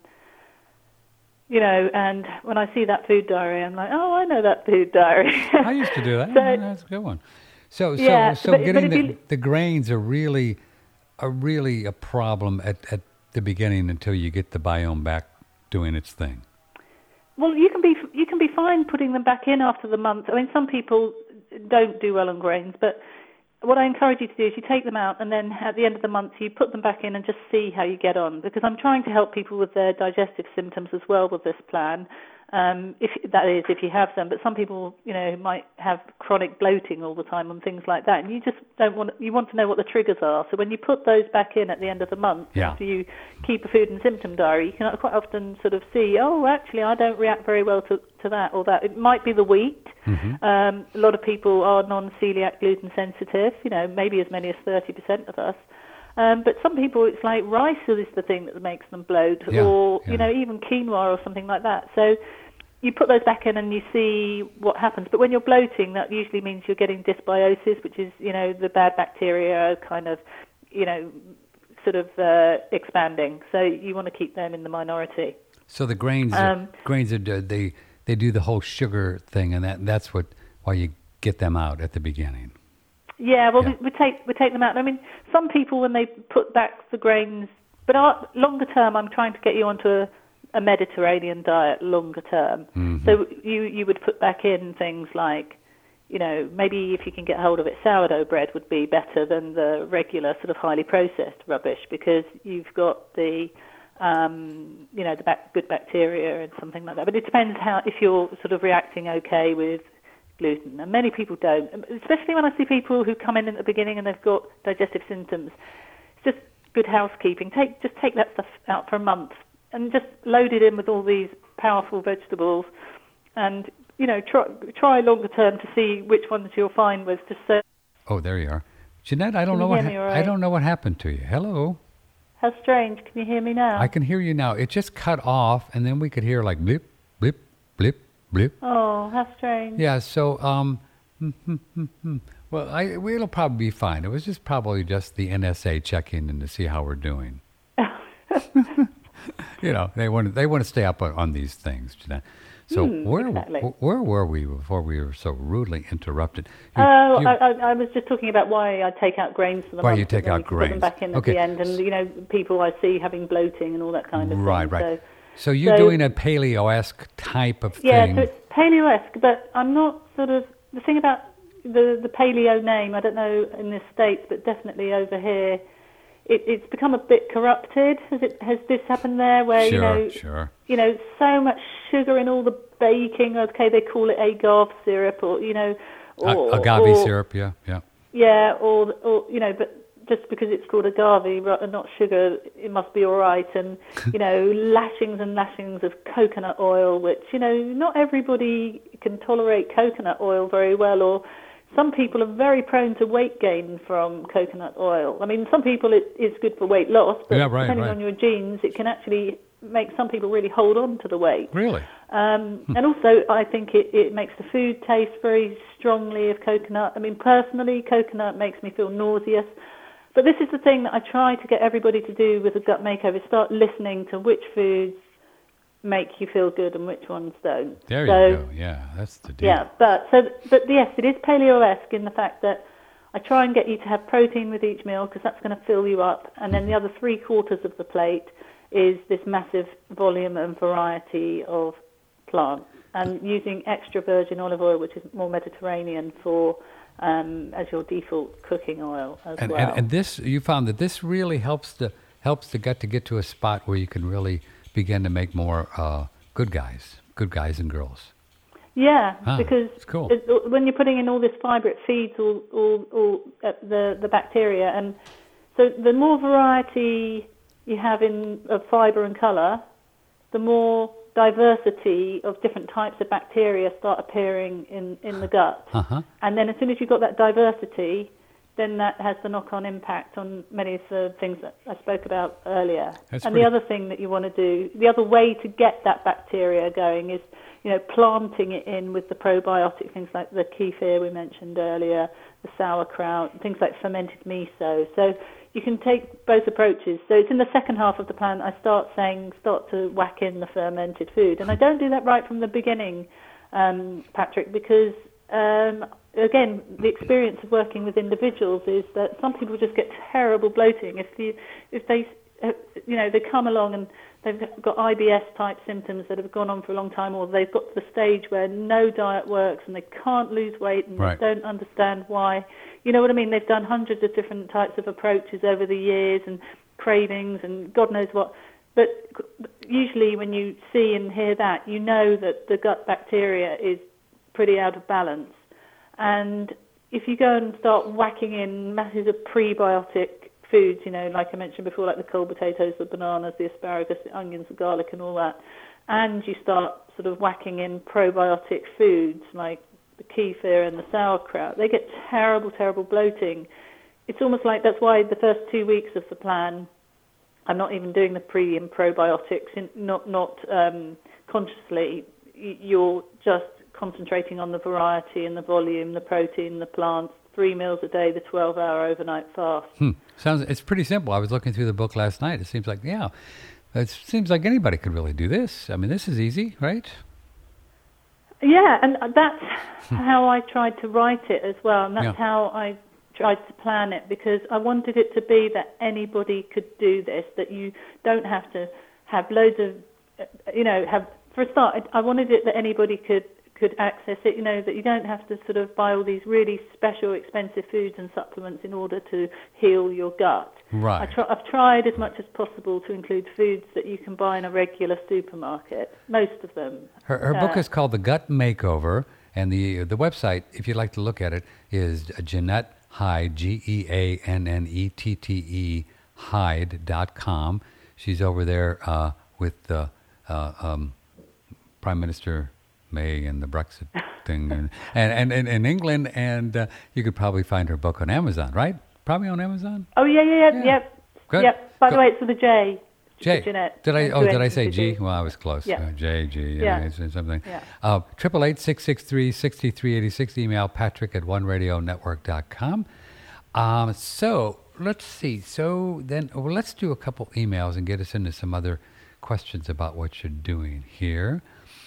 D: you know, and when I see that food diary, I'm like, oh, I know that food diary.
B: I used to do that.
D: So-
B: Yeah, that's a good one. So, so,
D: Yeah,
B: so
D: but- but
B: getting
D: if
B: the,
D: you-
B: the grains are really, are really a problem at, at the beginning until you get the biome back doing its thing.
D: Well, you can be you can be fine putting them back in after the month. I mean, some people don't do well on grains, but what I encourage you to do is you take them out and then at the end of the month you put them back in and just see how you get on. Because I'm trying to help people with their digestive symptoms as well with this plan. Um, if that is, if you have them, but some people, you know, might have chronic bloating all the time and things like that, and you just don't want. You want to know what the triggers are. So when you put those back in at the end of the month,
B: Yeah.
D: after you keep a food and symptom diary, you can quite often sort of see, oh, actually, I don't react very well to, to that or that. It might be the wheat.
B: Mm-hmm.
D: Um, a lot of people are non-celiac gluten sensitive. You know, maybe as many as thirty percent of us. Um, but some people, it's like rice is the thing that makes them bloat,
B: Yeah,
D: or
B: yeah.
D: you know, even quinoa or something like that. So you put those back in and you see what happens. But when you're bloating, that usually means you're getting dysbiosis, which is, you know, the bad bacteria kind of, you know, sort of uh, expanding. So you want to keep them in the minority.
B: So the grains,
D: Um,
B: grains are they they do the whole sugar thing, and that that's what why you get them out at the beginning.
D: Yeah, well,
B: Yeah.
D: We, we take we take them out. I mean, some people when they put back the grains, but our, longer term, I'm trying to get you onto a, a Mediterranean diet longer term.
B: Mhm.
D: So you you would put back in things like, you know, maybe if you can get hold of it, sourdough bread would be better than the regular sort of highly processed rubbish because you've got the um, you know, the bac- good bacteria and something like that. But it depends how if you're sort of reacting okay with gluten, and many people don't, especially when I see people who come in at the beginning and they've got digestive symptoms. It's just good housekeeping. Take just take that stuff out for a month and just load it in with all these powerful vegetables, and you know try try longer term to see which ones you'll find with. Just so
B: Oh, there you are, Jeanette. I don't
D: Can
B: know
D: you
B: what
D: hear me all
B: I
D: right?
B: don't know what happened to you. Hello.
D: how strange. Can you hear me now?
B: I can hear you now. It just cut off, and then we could hear like blip, blip, blip, blip.
D: Oh, how strange.
B: Yeah. So, um, hmm, hmm, hmm, hmm. well, I it'll probably be fine. It was just probably just the N S A checking in to see how we're doing. You know, they want to, they want to stay up on, on these things, Jeanette. So
D: Hmm,
B: where
D: exactly.
B: wh- where were we before we were so rudely interrupted? You-
D: Oh,
B: you-
D: I, I, I was just talking about why I take out grains for the
B: Why
D: month.
B: you take
D: and then
B: out
D: we can Put them
B: grains.
D: back in
B: Okay.
D: at the end, and you know, people I see having bloating and all that kind of
B: right,
D: thing.
B: right.
D: So,
B: So you're
D: so-
B: doing a paleo-esque type of
D: yeah,
B: thing.
D: so it's paleo-esque, but I'm not sort of the thing about the the paleo name. I don't know in the States, but definitely over here, it, it's become a bit corrupted. Has it? Has this happened there? Where
B: sure,
D: you know,
B: sure.
D: you know, so much sugar in all the baking. Okay, they call it agave syrup, or you know,
B: A-
D: or
B: agave
D: or,
B: syrup, yeah, yeah.
D: Yeah, or or you know, but just because it's called agave ra- and not sugar, it must be all right. And you know, lashings and lashings of coconut oil, which you know, not everybody can tolerate coconut oil very well, or some people are very prone to weight gain from coconut oil. I mean, some people it is good for weight loss, but
B: Yeah, right,
D: depending
B: right.
D: on your genes, it can actually make some people really hold on to the weight.
B: Really?
D: Um, and also, I think it, it makes the food taste very strongly of coconut. I mean, personally, coconut makes me feel nauseous. But this is the thing that I try to get everybody to do with a gut makeover, start listening to which foods make you feel good and which ones don't.
B: There
D: So,
B: you go. Yeah, that's the deal.
D: yeah, but so but yes, it is paleo-esque in the fact that I try and get you to have protein with each meal because that's going to fill you up, and then the other three quarters of the plate is this massive volume and variety of plants, and using extra virgin olive oil, which is more Mediterranean, for um, as your default cooking oil as
B: And,
D: well.
B: and and this, you found that this really helps to helps the gut to get to a spot where you can really begin to make more uh, good guys, good guys and girls.
D: Yeah,
B: Ah,
D: because
B: it's cool.
D: it, when you're putting in all this fibre, it feeds all, all, all uh, the, the bacteria. And so the more variety you have in of fibre and colour, the more diversity of different types of bacteria start appearing in, in the gut.
B: Uh-huh.
D: And then as soon as you've got that diversity, then that has the knock-on impact on many of the things that I spoke about earlier.
B: That's
D: and
B: pretty-
D: the other thing that you want to do, the other way to get that bacteria going is, you know, planting it in with the probiotic things like the kefir we mentioned earlier, the sauerkraut, things like fermented miso. So you can take both approaches. So it's in the second half of the plan I start saying, start to whack in the fermented food. And I don't do that right from the beginning, um, Patrick, because, um, again, the experience of working with individuals is that some people just get terrible bloating. If, the, if they, uh, you know, they come along and they've got I B S-type symptoms that have gone on for a long time, or they've got to the stage where no diet works and they can't lose weight and
B: Right.
D: they don't understand why. You know what I mean? They've done hundreds of different types of approaches over the years and cravings and God knows what. But usually when you see and hear that, you know that the gut bacteria is pretty out of balance. And if you go and start whacking in masses of prebiotic foods, you know, like I mentioned before, like the cold potatoes, the bananas, the asparagus, the onions, the garlic and all that, and you start sort of whacking in probiotic foods like the kefir and the sauerkraut, they get terrible, terrible bloating. It's almost like that's why the first two weeks of the plan, I'm not even doing the pre and probiotics, in, not not um, consciously. You're just concentrating on the variety and the volume, the protein, the plants, three meals a day, the twelve-hour overnight fast.
B: Hmm. Sounds it's pretty simple. I was looking through the book last night. It seems like yeah, it seems like anybody could really do this. I mean, this is easy, right?
D: Yeah, and that's how I tried to write it as well, and that's
B: Yeah.
D: how I tried to plan it, because I wanted it to be that anybody could do this, that you don't have to have loads of, you know, have, for a start, I wanted it that anybody could could access it, you know, that you don't have to sort of buy all these really special, expensive foods and supplements in order to heal your gut.
B: Right.
D: I try, I've tried as much as possible to include foods that you can buy in a regular supermarket, most of them.
B: Her, her book
D: Uh,
B: is called The Gut Makeover, and the the website, if you'd like to look at it, is Jeanette Hyde, G E A N N E T T E, Hyde dot com. She's over there uh, with the uh, um, Prime Minister May and the Brexit thing, and and, and, and in England, and uh, you could probably find her book on Amazon, right? Probably on Amazon.
D: Oh, yeah, yeah, yeah,
B: Yeah.
D: yep.
B: Good.
D: Yep. By the
B: Good.
D: way, it's with a J.
B: J.
D: Jeanette.
B: Did I?
D: And
B: Oh,
D: two
B: did I
D: N's
B: say
D: and two
B: G?
D: Ds.
B: Well, I was close.
D: Yeah.
B: Uh, J, G,
D: Yeah.
B: it's something.
D: Yeah.
B: Uh, triple eight six six three sixty three eighty six. Email Patrick at one radio network dot com. Um, so let's see. So then, well, let's do a couple emails and get us into some other questions about what you're doing here.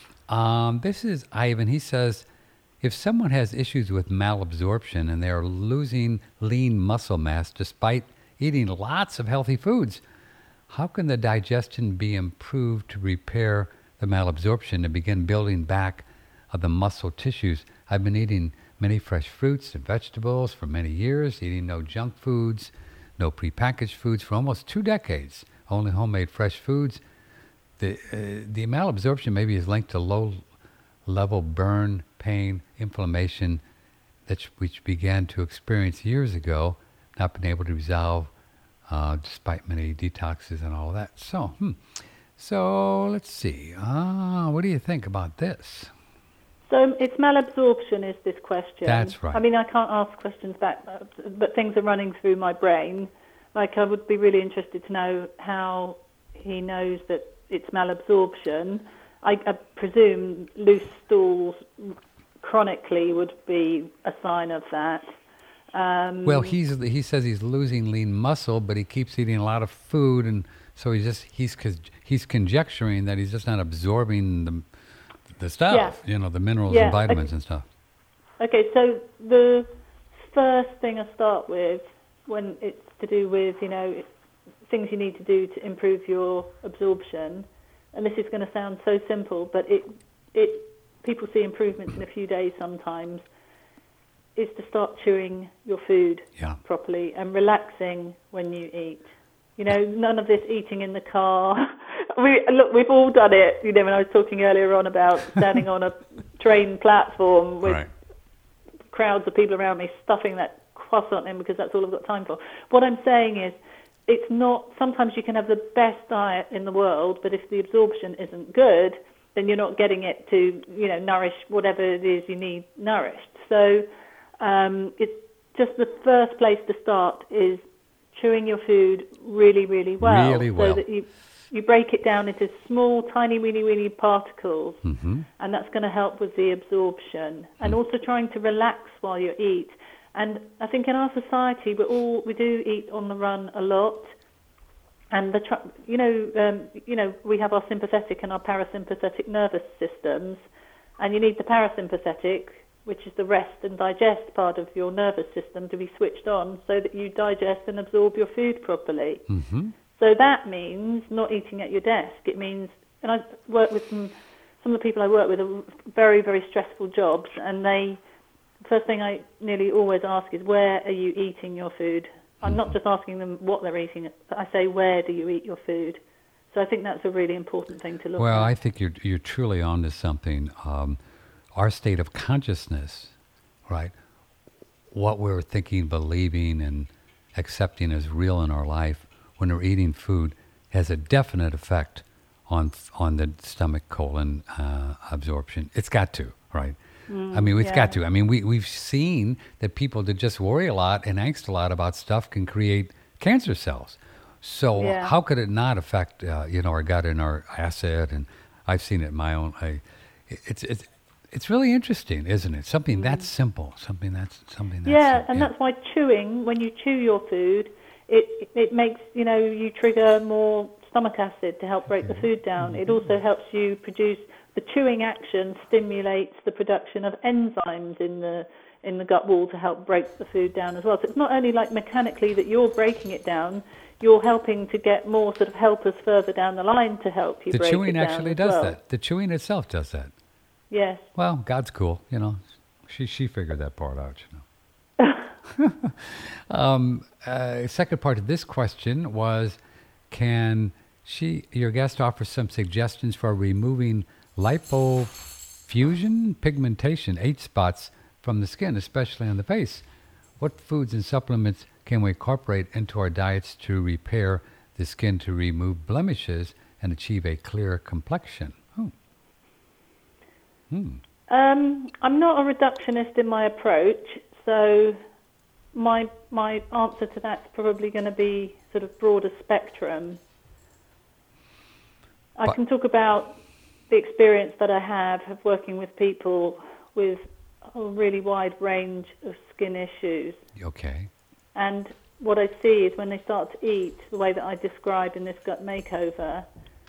B: Um, this is Ivan. He says, if someone has issues with malabsorption and they're losing lean muscle mass despite eating lots of healthy foods, how can the digestion be improved to repair the malabsorption and begin building back of the muscle tissues? I've been eating many fresh fruits and vegetables for many years, eating no junk foods, no prepackaged foods for almost two decades, only homemade fresh foods. The, uh, the malabsorption maybe is linked to low-level burn, pain, inflammation that which began to experience years ago, not been able to resolve uh, despite many detoxes and all that. So, hmm. so let's see. Ah, what do you think about this?
D: So it's malabsorption is this question.
B: That's right.
D: I mean, I can't ask questions back, uh, but things are running through my brain. Like, I would be really interested to know how he knows that it's malabsorption. I, I presume loose stools chronically would be a sign of that. Um,
B: Well, he's he says he's losing lean muscle, but he keeps eating a lot of food, and so he's just he's cause he's conjecturing that he's just not absorbing the the stuff,
D: Yeah.
B: you know, the minerals
D: Yeah,
B: and vitamins
D: okay.
B: and stuff.
D: Okay, so the first thing I start with when it's to do with, you know, things you need to do to improve your absorption, and this is going to sound so simple, but it it people see improvements in a few days sometimes, is to start chewing your food
B: Yeah.
D: properly and relaxing when you eat. You know, none of this eating in the car. We look, we've all done it. You know, when I was talking earlier on about standing on a train platform with
B: Right.
D: crowds of people around me stuffing that croissant in because that's all I've got time for. What I'm saying is, it's not. Sometimes you can have the best diet in the world, but if the absorption isn't good, then you're not getting it to, you know, nourish whatever it is you need nourished. So um, it's just the first place to start is chewing your food really, really well,
B: Really well.
D: so that you you break it down into small, tiny, weeny, weeny particles,
B: Mm-hmm.
D: and that's going to help with the absorption. And also trying to relax while you eat. And I think in our society, we all we do eat on the run a lot. And the tr- you know um, you know we have our sympathetic and our parasympathetic nervous systems, and you need the parasympathetic, which is the rest and digest part of your nervous system, to be switched on so that you digest and absorb your food properly.
B: Mm-hmm.
D: So that means not eating at your desk. It means, and I work with some some of the people I work with are very, very stressful jobs, and they, the first thing I nearly always ask is, where are you eating your food? I'm not just asking them what they're eating, but I say, where do you eat your food? So I think that's a really important thing to look
B: Well,
D: at.
B: I think you're you're truly onto something. Um, our state of consciousness, right? What we're thinking, believing, and accepting as real in our life when we're eating food has a definite effect on on the stomach colon uh, absorption. It's got to, right? I mean, it's
D: yeah.
B: got to. I mean, we, we've seen that people that just worry a lot and angst a lot about stuff can create cancer cells. So
D: Yeah.
B: how could it not affect, uh, you know, our gut and our acid? And I've seen it in my own. I, it's it's it's really interesting, isn't it? Something that's simple. Something that's something that's
D: Yeah,
B: sim-
D: and that's why chewing, when you chew your food, it it makes, you know, you trigger more stomach acid to help break the food down. It also helps you produce, the chewing action stimulates the production of enzymes in the in the gut wall to help break the food down as well. So it's not only like mechanically that you're breaking it down, you're helping to get more sort of helpers further down the line to help you
B: The
D: break it
B: chewing
D: down
B: actually
D: as
B: does
D: well.
B: that. The chewing itself does that.
D: Yes.
B: Well, God's cool, you know. She she figured that part out, you know. um, uh, second part of this question was, can she, your guest, offer some suggestions for removing lipofusion pigmentation, age spots from the skin, especially on the face? What foods and supplements can we incorporate into our diets to repair the skin, to remove blemishes and achieve a clear complexion? Oh. Hmm.
D: Um, I'm not a reductionist in my approach, so my my answer to that's probably going to be sort of broader spectrum. I
B: But-
D: can talk about the experience that I have of working with people with a really wide range of skin issues.
B: Okay.
D: And what I see is when they start to eat the way that I describe in this gut makeover,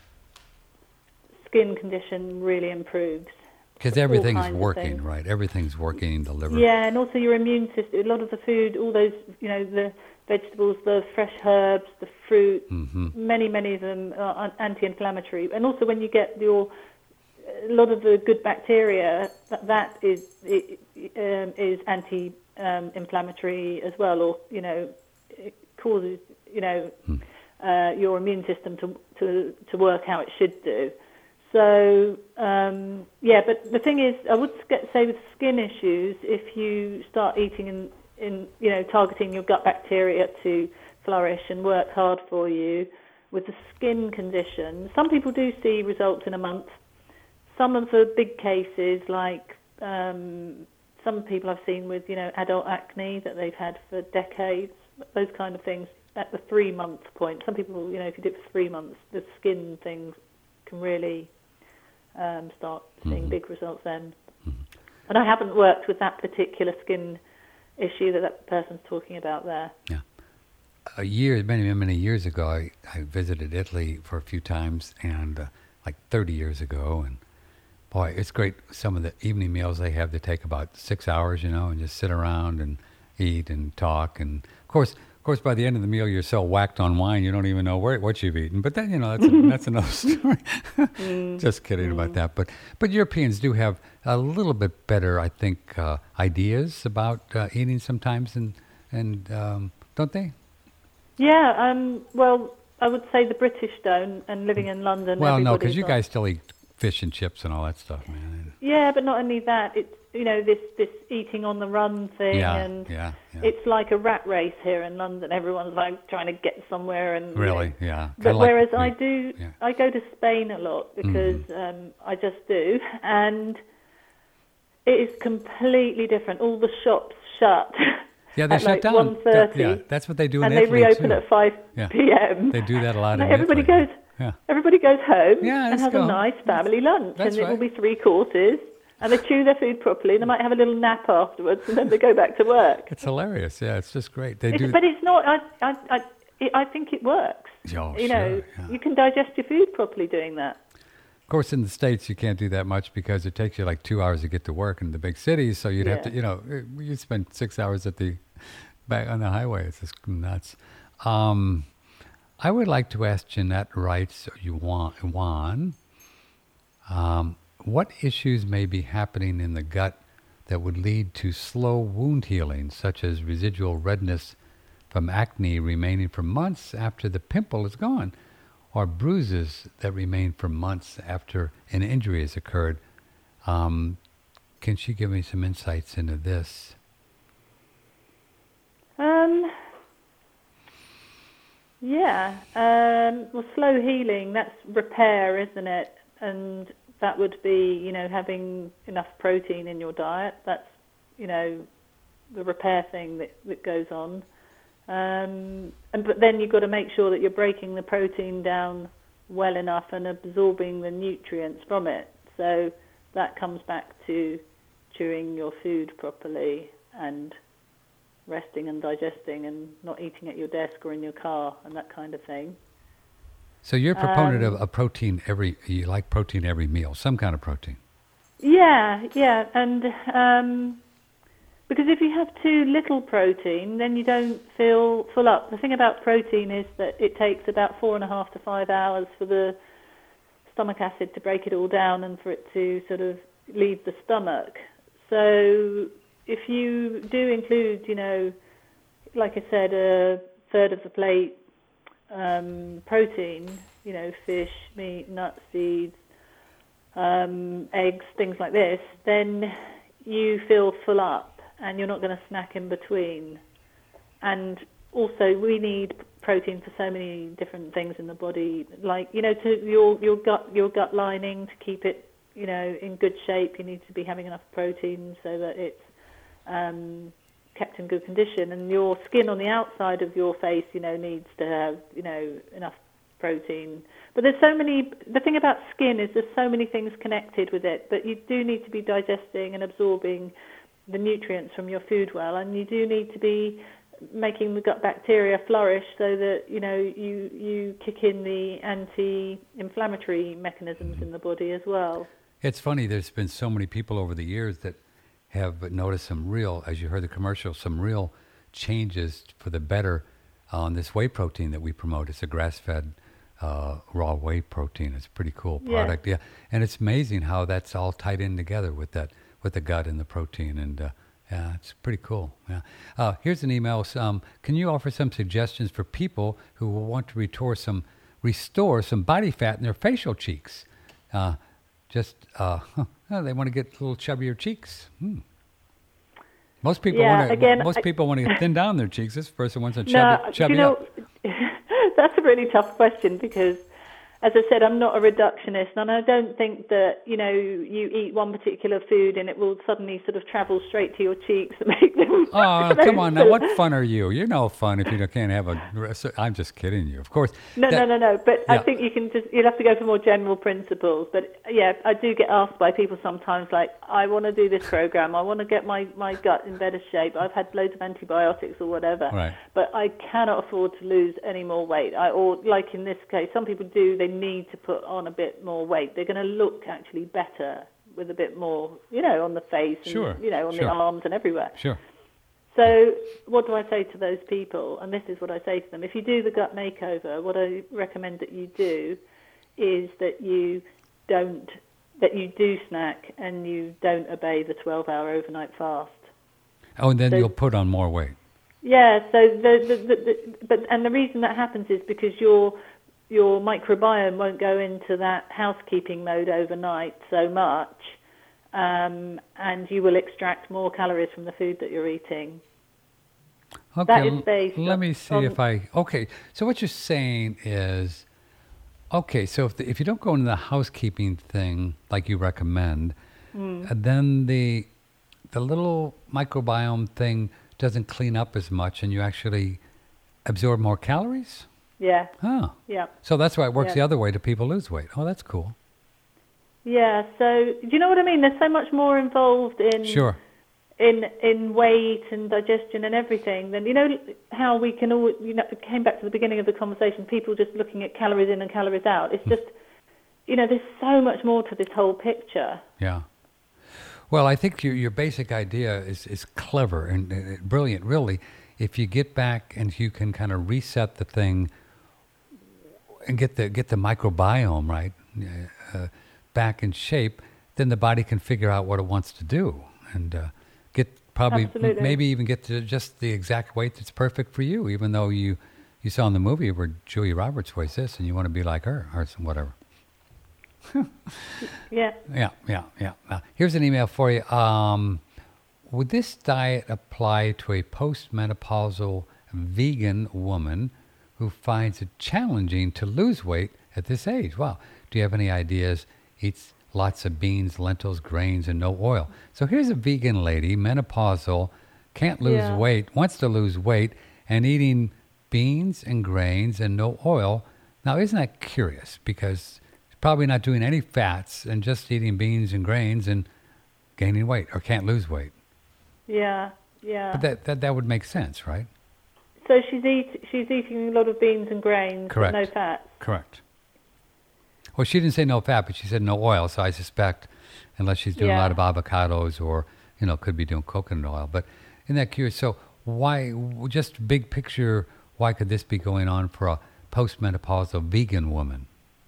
D: skin condition really improves.
B: Because
D: All
B: everything's
D: kinds of
B: working,
D: things.
B: right? Everything's working, the liver.
D: Yeah, and also your immune system. A lot of the food, all those, you know, the vegetables, the fresh herbs, the fruit,
B: Mhm.
D: many, many of them are an- anti-inflammatory. And also when you get your, a lot of the good bacteria, that, that is it, um, is anti-inflammatory as well, or, you know, it causes, you know,
B: Hmm.
D: uh, your immune system to, to, to work how it should do. So, um, yeah, but the thing is, I would get, say with skin issues, if you start eating in, in, you know, targeting your gut bacteria to flourish and work hard for you, with the skin condition, some people do see results in a month. Some of the big cases, like um, some people I've seen with, you know, adult acne that they've had for decades, those kind of things, at the three-month point. Some people, you know, if you do it for three months, the skin things can really um, start seeing
B: Mhm.
D: big results then. And I haven't worked with that particular skin issue that that person's talking about there.
B: Yeah. A year, many, many years ago, I, I visited Italy for a few times, and uh, like thirty years ago, and boy, it's great. Some of the evening meals they have, they take about six hours, you know, and just sit around and eat and talk. And of course, of course, by the end of the meal, you're so whacked on wine, you don't even know where, what you've eaten. But then, you know, that's, a, that's another story. Just kidding about that. But but Europeans do have a little bit better, I think, uh, ideas about uh, eating sometimes, and and um, don't they?
D: Yeah, um, well, I would say the British don't, and living in London.
B: Well, no,
D: everybody's
B: because you
D: on-
B: guys still eat fish and chips and all that stuff, man.
D: Yeah, but not only that, it's, you know, this, this eating on the run thing,
B: Yeah,
D: and
B: yeah, yeah.
D: it's like a rat race here in London. Everyone's like trying to get somewhere, and you
B: Really,
D: know.
B: yeah.
D: But
B: Kinda like-
D: whereas I
B: yeah,
D: do,
B: yeah.
D: I go to Spain a lot because um, I just do, and it is completely different. All the shops shut.
B: Yeah, they
D: at
B: shut
D: like
B: down.
D: one thirty.
B: Yeah, that's what they do in
D: and they
B: Italy,
D: reopen
B: too.
D: at five
B: Yeah.
D: p.m.
B: They do that a lot
D: And
B: in
D: everybody
B: Italy.
D: goes.
B: Yeah.
D: Everybody goes home
B: Yeah,
D: and
B: let's
D: has
B: go.
D: a nice family lunch,
B: That's
D: and it will
B: right.
D: be three courses. And they chew their food properly, and they might have a little nap afterwards, and then they go back to work.
B: It's hilarious. Yeah, it's just great. They
D: It's,
B: do.
D: but it's not. I, I, I, it, I think it works.
B: Oh,
D: you know,
B: sure, yeah.
D: you can digest your food properly doing that.
B: Of course, in the States, you can't do that much because it takes you like two hours to get to work in the big cities. So you'd have to,
D: Yeah.
B: you know, you spend six hours at the back on the highway. It's just nuts. Um, I would like to ask Jeanette Wrights, you want Juan, um, what issues may be happening in the gut that would lead to slow wound healing, such as residual redness from acne remaining for months after the pimple is gone, or bruises that remain for months after an injury has occurred. Um, can she give me some insights into this?
D: Um. Yeah. Um, well, slow healing, that's repair, isn't it? And that would be, you know, having enough protein in your diet. That's, you know, the repair thing that, that goes on. Um, and but then you've got to make sure that you're breaking the protein down well enough and absorbing the nutrients from it. So that comes back to chewing your food properly and resting and digesting and not eating at your desk or in your car and that kind of thing.
B: So you're a proponent
D: Um,
B: of a protein every, you like protein every meal, some kind of protein.
D: Yeah, yeah, and um, because if you have too little protein, then you don't feel full up. The thing about protein is that it takes about four and a half to five hours for the stomach acid to break it all down and for it to sort of leave the stomach. So if you do include, you know, like I said, a third of the plate um, protein, you know, fish, meat, nuts, seeds, um, eggs, things like this, then you feel full up and you're not going to snack in between. And also we need protein for so many different things in the body, like, you know, to your your gut your gut lining, to keep it, you know, in good shape. You need to be having enough protein so that it's um, kept in good condition. And your skin on the outside of your face, you know, needs to have, you know, enough protein. But there's so many, the thing about skin is there's so many things connected with it, but you do need to be digesting and absorbing the nutrients from your food well, and you do need to be making the gut bacteria flourish so that, you know, you you kick in the anti-inflammatory mechanisms in the body as well.
B: It's funny, there's been so many people over the years that have noticed some real, as you heard the commercial, some real changes for the better on this whey protein that we promote. It's a grass-fed uh, raw whey protein. It's a pretty cool
D: Yeah.
B: product. Yeah, and it's amazing how that's all tied in together with that, with the gut and the protein, and uh, yeah, it's pretty cool. Yeah. Uh, here's an email. Um, can you offer some suggestions for people who will want to restore some, restore some body fat in their facial cheeks? Uh, just uh, oh, they want to get a little chubbier cheeks. Hmm. Most people
D: Yeah,
B: want to.
D: again,
B: Most
D: I-
B: people want to thin down their cheeks. This person wants to chubby,
D: No,
B: chubby
D: you know,
B: up.
D: that's a really tough question because, as I said, I'm not a reductionist, and I don't think that, you know, you eat one particular food and it will suddenly sort of travel straight to your cheeks and make them.
B: Oh, come on now. What fun are you? You're no fun if you can't have a... I'm just kidding you, of course.
D: No,
B: that-
D: no, no, no. But
B: Yeah.
D: I think you can just, you'll have to go for more general principles. But yeah, I do get asked by people sometimes, like, I want to do this program. I want to get my, my gut in better shape. I've had loads of antibiotics or whatever.
B: Right.
D: But I cannot afford to lose any more weight. I, or like in this case, some people do, they need to put on a bit more weight. They're going to look actually better with a bit more, you know, on the face and,
B: Sure,
D: you know, on
B: sure.
D: the arms and everywhere.
B: Sure.
D: So what do I say to those people? And this is what I say to them. If you do the gut makeover, what I recommend that you do is that you don't, that you do snack and you don't obey the twelve-hour overnight fast.
B: Oh, and then
D: So-
B: you'll put on more weight.
D: Yeah, so the, the, the, the but and the reason that happens is because your your microbiome won't go into that housekeeping mode overnight so much, um, and you will extract more calories from the food that you're eating.
B: Okay,
D: That is based
B: let
D: on-
B: me see
D: on-
B: if I. Okay, so what you're saying is, okay, so if the, if you don't go into the housekeeping thing like you recommend,
D: Mm.
B: uh, then the the little microbiome thing doesn't clean up as much, and you actually absorb more calories.
D: Yeah.
B: Huh.
D: Yeah.
B: So that's why it works
D: Yeah.
B: the other way to people lose weight. Oh, that's cool.
D: Yeah. So do you know what I mean? There's so much more involved in
B: Sure.
D: in in weight and digestion and everything. Then you know how we can all you know it came back to the beginning of the conversation. People just looking at calories in and calories out. It's just you know there's so much more to this whole picture.
B: Yeah. Well, I think your your basic idea is, is clever and uh, brilliant, really. If you get back and you can kind of reset the thing and get the get the microbiome right uh, back in shape, then the body can figure out what it wants to do and uh, get probably m-
D: Absolutely.
B: maybe even get to just the exact weight that's perfect for you. Even though you you saw in the movie where Julia Roberts weighs this and you want to be like her or some whatever.
D: Yeah.
B: Yeah, yeah, yeah. Uh, here's an email for you. Um, would this diet apply to a postmenopausal vegan woman who finds it challenging to lose weight at this age? Wow. Do you have any ideas? Eats lots of beans, lentils, grains, and no oil. So here's a vegan lady, menopausal, can't lose
D: Yeah.
B: weight, wants to lose weight, and eating beans and grains and no oil. Now, isn't that curious? Because probably not doing any fats and just eating beans and grains and gaining weight or can't lose weight.
D: Yeah. Yeah.
B: But that, that, that would make sense, right?
D: So she's eat she's eating a lot of beans and grains,
B: Correct.
D: but no fats.
B: Correct. Well, she didn't say no fat, but she said no oil. So I suspect, unless she's doing a lot
D: Yeah.
B: of avocados or, you know, could be doing coconut oil. But isn't that curious? So why, just big picture, why could this be going on for a postmenopausal vegan woman?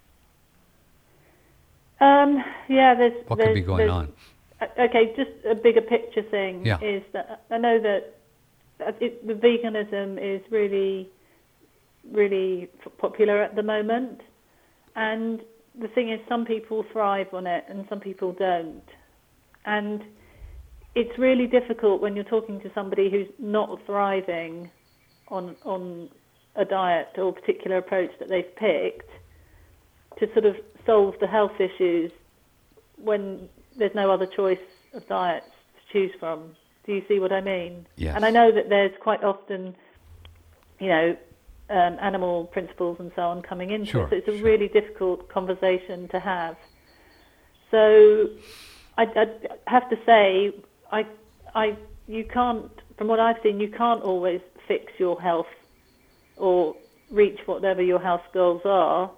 D: Um, yeah, there's
B: What could
D: there's-
B: be going
D: there's-
B: on?
D: uh, Okay, just a bigger picture thing
B: Yeah.
D: is that I know that uh, it, the veganism is really, really f- popular at the moment, and the thing is, some people thrive on it and some people don't, and it's really difficult when you're talking to somebody who's not thriving on on a diet or a particular approach that they've picked to sort of solve the health issues when there's no other choice of diets to choose from. Do you see what I mean?
B: Yes.
D: And I know that there's quite often, you know, um, animal principles and so on coming into
B: Sure,
D: it, so it's a
B: sure.
D: really difficult conversation to have. So I, I have to say, I, I, you can't, from what I've seen, you can't always fix your health or reach whatever your health goals are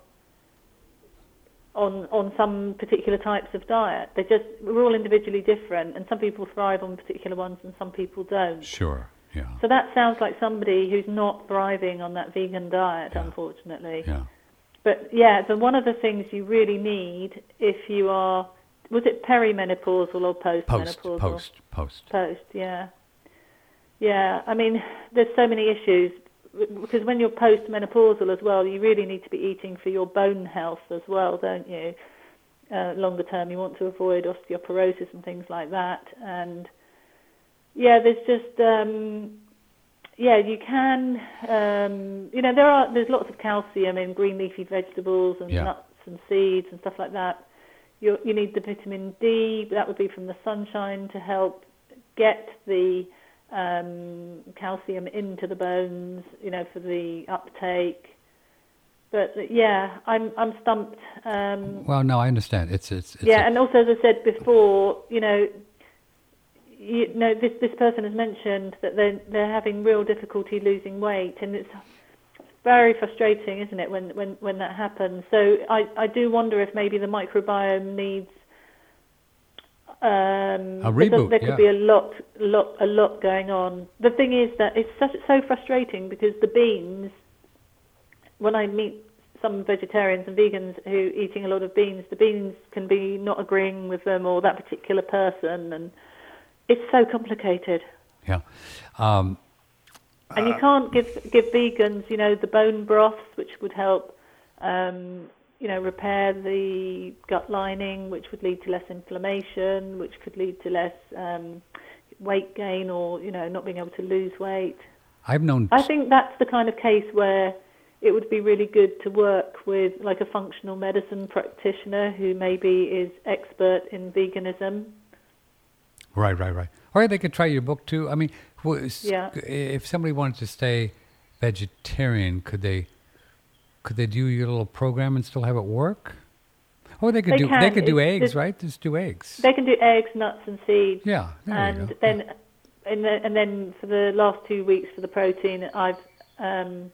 D: on on some particular types of diet. They just we're all individually different, and some people thrive on particular ones, and some people don't.
B: Sure, yeah.
D: So that sounds like somebody who's not thriving on that vegan diet,
B: Yeah.
D: unfortunately.
B: Yeah.
D: But yeah, so one of the things you really need if you are, was it perimenopausal or
B: Post,
D: postmenopausal?
B: post, post.
D: Post, yeah. Yeah, I mean, there's so many issues because when you're postmenopausal as well, you really need to be eating for your bone health as well, don't you? Uh, longer term, you want to avoid osteoporosis and things like that. And yeah, there's just um, yeah, you can um, you know there are there's lots of calcium in green leafy vegetables and
B: Yeah.
D: nuts and seeds and stuff like that. You you need the vitamin D, but that would be from the sunshine to help get the um, calcium into the bones, you know, for the uptake. But yeah, I'm I'm stumped. Um,
B: Well, no, I understand. It's it's, it's
D: yeah,
B: a-
D: and also as I said before, you know, you know this this person has mentioned that they they're having real difficulty losing weight, and it's very frustrating, isn't it, when when when that happens? So I I do wonder if maybe the microbiome needs. Um,
B: A
D: because
B: reboot,
D: there could
B: yeah.
D: be a lot, lot, a lot going on. The thing is that it's such, so frustrating because the beans. When I meet some vegetarians and vegans who are eating a lot of beans, the beans can be not agreeing with them or that particular person, and it's so complicated.
B: Yeah. Um,
D: And you can't give give vegans, you know, the bone broths, which would help, um, you know, repair the gut lining, which would lead to less inflammation, which could lead to less um, weight gain or, you know, not being able to lose weight.
B: I've known...
D: I think that's the kind of case where it would be really good to work with like a functional medicine practitioner who maybe is expert in veganism.
B: Right, right, right. Or they could try your book too. I mean, was,
D: Yeah.
B: if somebody wanted to stay vegetarian, could they could they do your little program and still have it work? Or they could
D: They
B: do
D: can.
B: they could do
D: It's-
B: eggs,
D: it's-
B: right? Just do eggs.
D: They can do eggs, nuts, and seeds.
B: Yeah, there you
D: and
B: go.
D: then and, the, and then for the last two weeks for the protein, I've um,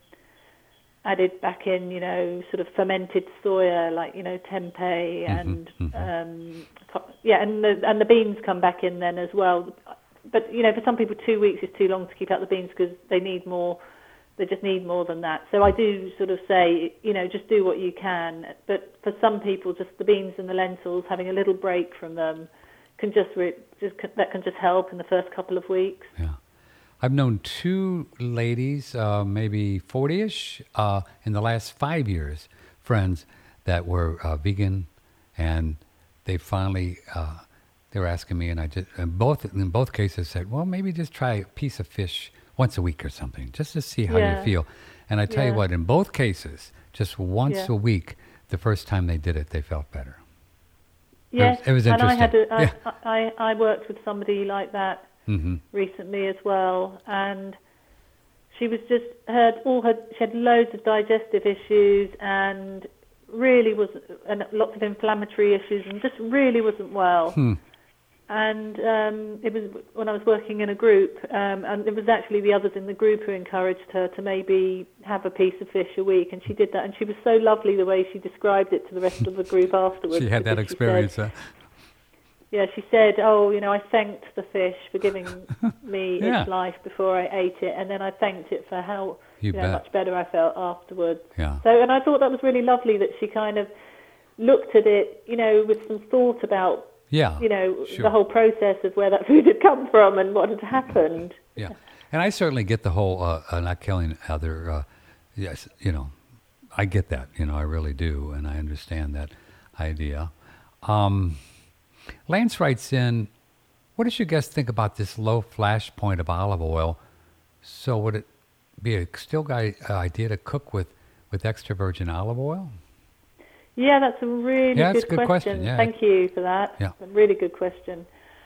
D: added back in, you know, sort of fermented soya, like, you know, tempeh and
B: mhm.
D: um, co- yeah, and the and the beans come back in then as well. But you know, for some people, two weeks is too long to keep out the beans because they need more. They just need more than that. So I do sort of say, you know, just do what you can. But for some people, just the beans and the lentils, having a little break from them, can just, re- just that can just help in the first couple of weeks.
B: Yeah. I've known two ladies, uh, maybe forty-ish, uh, in the last five years, friends that were uh, vegan, and they finally uh, they were asking me, and I just in both in both cases said, well, maybe just try a piece of fish once a week or something, just to see how
D: Yeah.
B: you feel. And I tell you
D: Yeah.
B: what, in both cases, just once
D: Yeah.
B: a week, the first time they did it, they felt better.
D: Yes,
B: was- it was
D: and I had
B: interesting.
D: a, I,
B: Yeah.
D: I, I worked with somebody like that
B: Mm-hmm.
D: recently as well, and she was just had all her she had loads of digestive issues and really was and lots of inflammatory issues and just really wasn't well.
B: Hmm.
D: And um, it was when I was working in a group, um, and it was actually the others in the group who encouraged her to maybe have a piece of fish a week, and she did that. And she was so lovely the way she described it to the rest of the group afterwards.
B: She had that
D: because she
B: experience.
D: said-
B: huh?
D: yeah, she said, oh, you know, I thanked the fish for giving me
B: Yeah.
D: its life before I ate it, and then I thanked it for how
B: You
D: you know,
B: bet.
D: much better I felt afterwards.
B: Yeah.
D: So, and I thought that was really lovely that she kind of looked at it, you know, with some thought about,
B: Yeah.
D: you know,
B: sure.
D: the whole process of where that food had come from and what had happened.
B: Yeah, and I certainly get the whole uh, uh, not killing other. Uh, yes, you know, I get that. You know, I really do, and I understand that idea. Um, Lance writes in, "What does your guest think about this low flash point of olive oil? So would it be a still guy uh, idea to cook with with extra virgin olive oil?"
D: Yeah, that's a really
B: Yeah, that's
D: good,
B: a good question,
D: question.
B: yeah.
D: Thank you for that.
B: Yeah.
D: A really good question.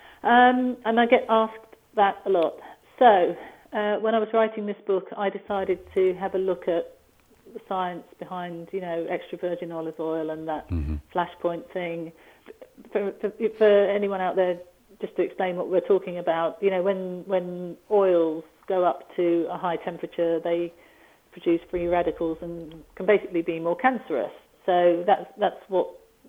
D: Um, and I get asked that a lot. So, uh, when I was writing this book, I decided to have a look at the science behind, you know, extra virgin olive oil and that
B: Mhm.
D: flashpoint thing. For, for, for anyone out there, just to explain what we're talking about, you know, when when oils go up to a high temperature, they produce free radicals and can basically be more cancerous. So that's that's what,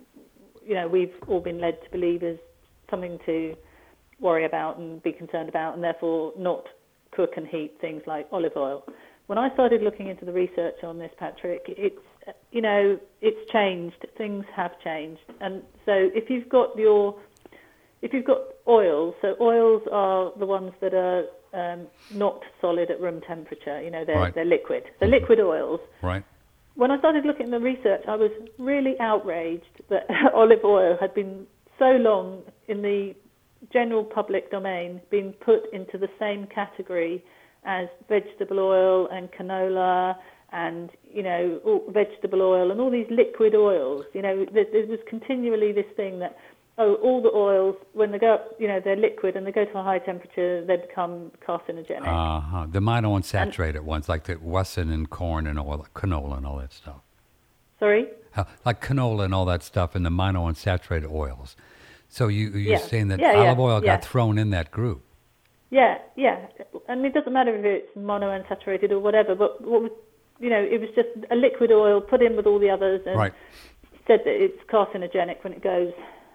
D: you know, we've all been led to believe is something to worry about and be concerned about, and therefore not cook and heat things like olive oil. When I started looking into the research on this, Patrick, it's, you know, it's changed. Things have changed. And so if you've got your, if you've got oils, so oils are the ones that are um, not solid at room temperature, you know, they're,
B: Right.
D: they're liquid. The liquid oils.
B: Right.
D: When I started looking at the research, I was really outraged that olive oil had been so long in the general public domain, being put into the same category as vegetable oil and canola and, you know, all, vegetable oil and all these liquid oils. You know, there, there was continually this thing that, oh, all the oils, when they go up, you know, they're liquid and they go to a high temperature, they become carcinogenic.
B: Uh-huh. The monounsaturated ones, like the Wesson and corn and all, canola and all that stuff.
D: Sorry?
B: Uh, like canola and all that stuff and the monounsaturated oils. So you, you're
D: Yeah.
B: saying that
D: Yeah, yeah,
B: olive oil
D: yeah.
B: got thrown in that group.
D: Yeah, yeah, and it doesn't matter if it's monounsaturated or whatever, but what was, you know, it was just a liquid oil put in with all the others, and
B: Right.
D: said that it's carcinogenic when it goes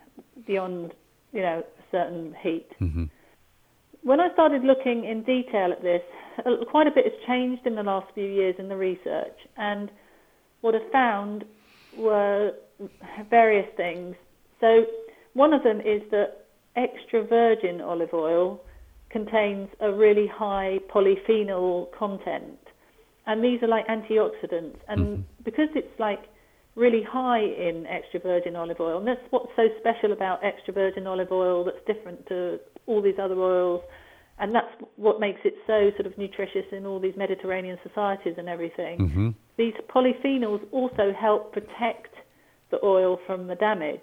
D: beyond, you know, a certain heat.
B: Mm-hmm.
D: When I started looking in detail at this, uh, quite a bit has changed in the last few years in the research, and what I found were various things. So one of them is that extra virgin olive oil contains a really high polyphenol content. And these are like antioxidants. And mm-hmm. because it's like really high in extra virgin olive oil, and that's what's so special about extra virgin olive oil that's different to all these other oils, and that's what makes it so sort of nutritious in all these Mediterranean societies and everything. Mm-hmm. These polyphenols also help protect the oil from the damage.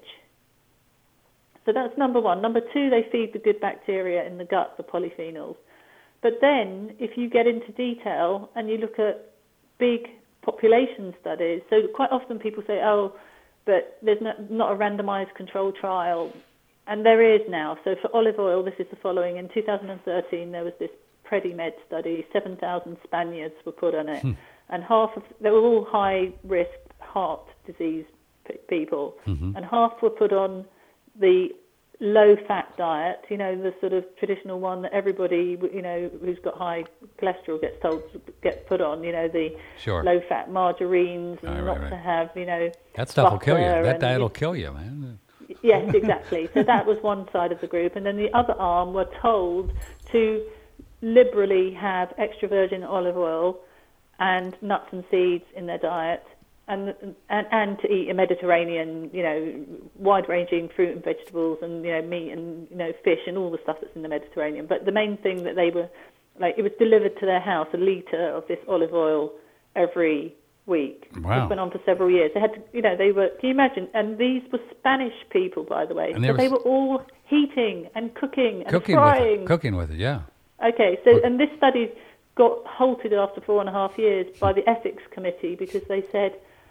D: So that's number one. Number two, they feed the good bacteria in the gut, the polyphenols. But then, if you get into detail and you look at big population studies, so quite often people say, oh, but there's not, not a randomized control trial. And there is now. So for olive oil, this is the following. In two thousand thirteen, there was this PREDIMED study. seven thousand Spaniards were put on it. Hmm. And half of, they were all high-risk heart disease p- people. Mm-hmm. And half were put on the low-fat diet, you know, the sort of traditional one that everybody, you know, who's got high cholesterol gets told to get put on, you know, the
B: sure.
D: low-fat margarines and
B: right,
D: not
B: right, right.
D: to have, you know,
B: that stuff will kill you. That
D: and,
B: diet will kill you, man.
D: Yes, exactly. So that was one side of the group. And then the other arm were told to liberally have extra virgin olive oil and nuts and seeds in their diet, and and, and to eat a Mediterranean, you know, wide-ranging fruit and vegetables and, you know, meat and, you know, fish and all the stuff that's in the Mediterranean. But the main thing that they were, like, it was delivered to their house, a litre of this olive oil every week.
B: Wow.
D: This went on for several years. They had to, you know, they were, can you imagine? And these were Spanish people, by the way.
B: And
D: so
B: they,
D: they were all heating and cooking and
B: cooking
D: frying.
B: With it. Cooking with it, yeah.
D: Okay, so, and this study got halted after four and a half years by the ethics committee because they said,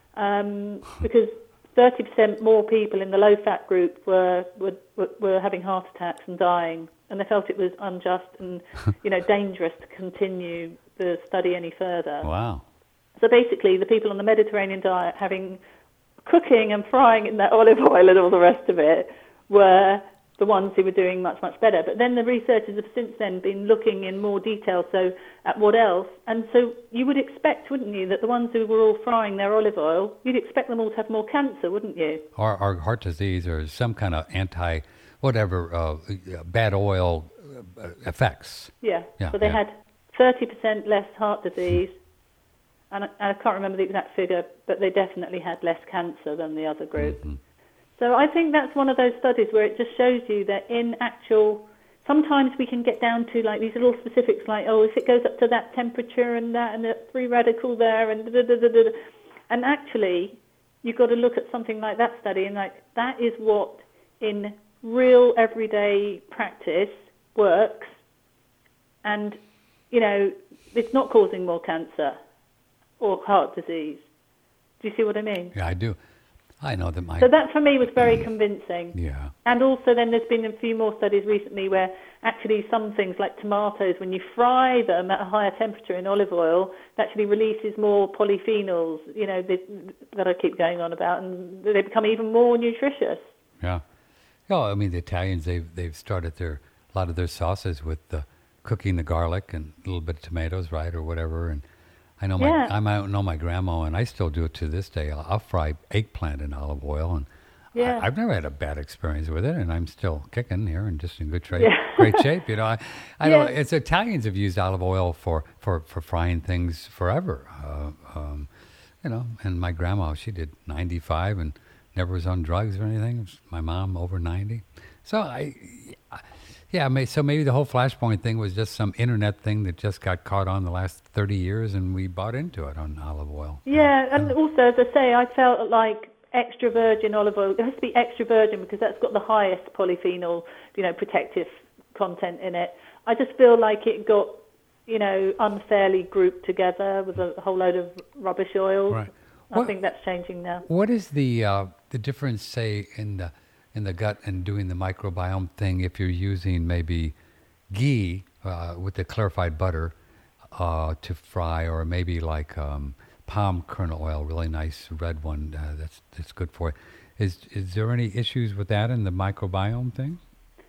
D: um, because thirty percent more people in the low-fat group were, were were having heart attacks and dying, and they felt it was unjust and, you know, dangerous to continue the study any further.
B: Wow.
D: So basically, the people on the Mediterranean diet having cooking and frying in that olive oil and all the rest of it were the ones who were doing much, much better. But then the researchers have since then been looking in more detail, so at what else. And so you would expect, wouldn't you, that the ones who were all frying their olive oil, you'd expect them all to have more cancer, wouldn't you?
B: Or, or heart disease or some kind of anti, whatever, uh, bad oil uh, effects.
D: Yeah.
B: yeah
D: so they
B: yeah.
D: had thirty percent less heart disease, and I, and I can't remember the exact figure, but they definitely had less cancer than the other group. Mm-hmm. So I think that's one of those studies where it just shows you that in actual, sometimes we can get down to like these little specifics like, oh, if it goes up to that temperature and that and the free radical there and da, da, da, da, da. And actually, you've got to look at something like that study and like that is what in real everyday practice works, and, you know, it's not causing more cancer or heart disease. Do you see what I mean?
B: Yeah, I do. I know that my...
D: So that for me was very convincing.
B: Yeah.
D: And also then there's been a few more studies recently where actually some things like tomatoes, when you fry them at a higher temperature in olive oil, it actually releases more polyphenols, you know, that, that I keep going on about, and they become even more nutritious.
B: Yeah. Yeah, I mean, the Italians, they've, they've started their a lot of their sauces with the cooking the garlic and a little bit of tomatoes, right, or whatever, and I know my
D: yeah.
B: I might know my grandma, and I still do it to this day. I'll, I'll fry eggplant in olive oil, and
D: yeah.
B: I, I've never had a bad experience with it, and I'm still kicking here and just in good shape. Yeah. Great shape, you know. I, I yeah. know it's Italians have used olive oil for, for, for frying things forever, uh, um, you know. And my grandma, she did ninety-five and never was on drugs or anything. My mom over ninety, so I. I Yeah, so maybe the whole Flashpoint thing was just some internet thing that just got caught on the last thirty years, and we bought into it on olive oil.
D: Yeah, and also, as I say, I felt like extra virgin olive oil, it has to be extra virgin because that's got the highest polyphenol, you know, protective content in it. I just feel like it got, you know, unfairly grouped together with a whole load of rubbish oils.
B: Right.
D: I
B: what,
D: think that's changing now.
B: What is the uh, the difference, say, in the in the gut and doing the microbiome thing if you're using maybe ghee uh, with the clarified butter uh, to fry, or maybe like um, palm kernel oil, really nice red one uh, that's that's good for it. Is is there any issues with that in the microbiome thing?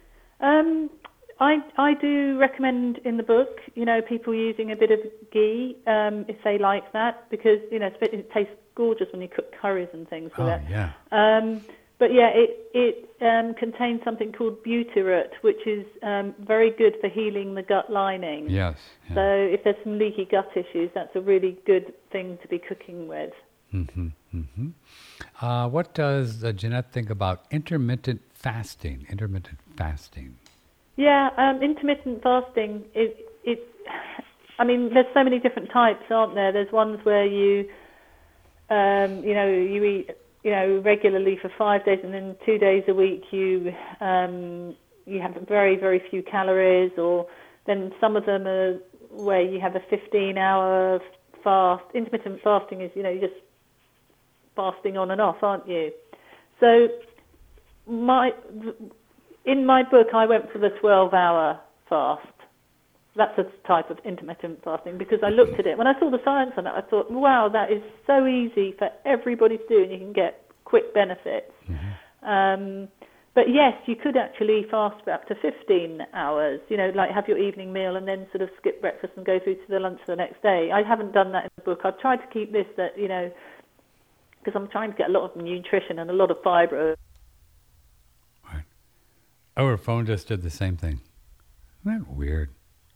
D: Um, I I do recommend in the book, you know, people using a bit of ghee um, if they like that, because, you know, it tastes gorgeous when you cook curries and things with
B: oh,
D: it.
B: yeah.
D: Um, but yeah, it it um, contains something called butyrate, which is um, very good for healing the gut lining.
B: Yes. Yeah.
D: So if there's some leaky gut issues, that's a really good thing to be cooking with.
B: Mm-hmm. Mm-hmm. Uh, what does uh, Jeanette think about intermittent fasting? Intermittent fasting.
D: Yeah, um, intermittent fasting. It it. I mean, there's so many different types, aren't there? There's ones where you, um, you know, you eat, you know, regularly for five days, and then two days a week you um, you have very very few calories. Or then some of them are where you have a fifteen hour fast. Intermittent fasting is, you know, you're just fasting on and off, aren't you? So my in my book, I went for the twelve hour fast. That's a type of intermittent fasting, because I looked at it. When I saw the science on it, I thought, wow, that is so easy for everybody to do, and you can get quick benefits. Mm-hmm. Um, but yes, you could actually fast for up to fifteen hours, you know, like have your evening meal and then sort of skip breakfast and go through to the lunch the next day. I haven't done that in the book. I've tried to keep this, that, you know, because I'm trying to get a lot of nutrition and a lot of fibre.
B: Right. Our phone just did the same thing. Isn't that weird?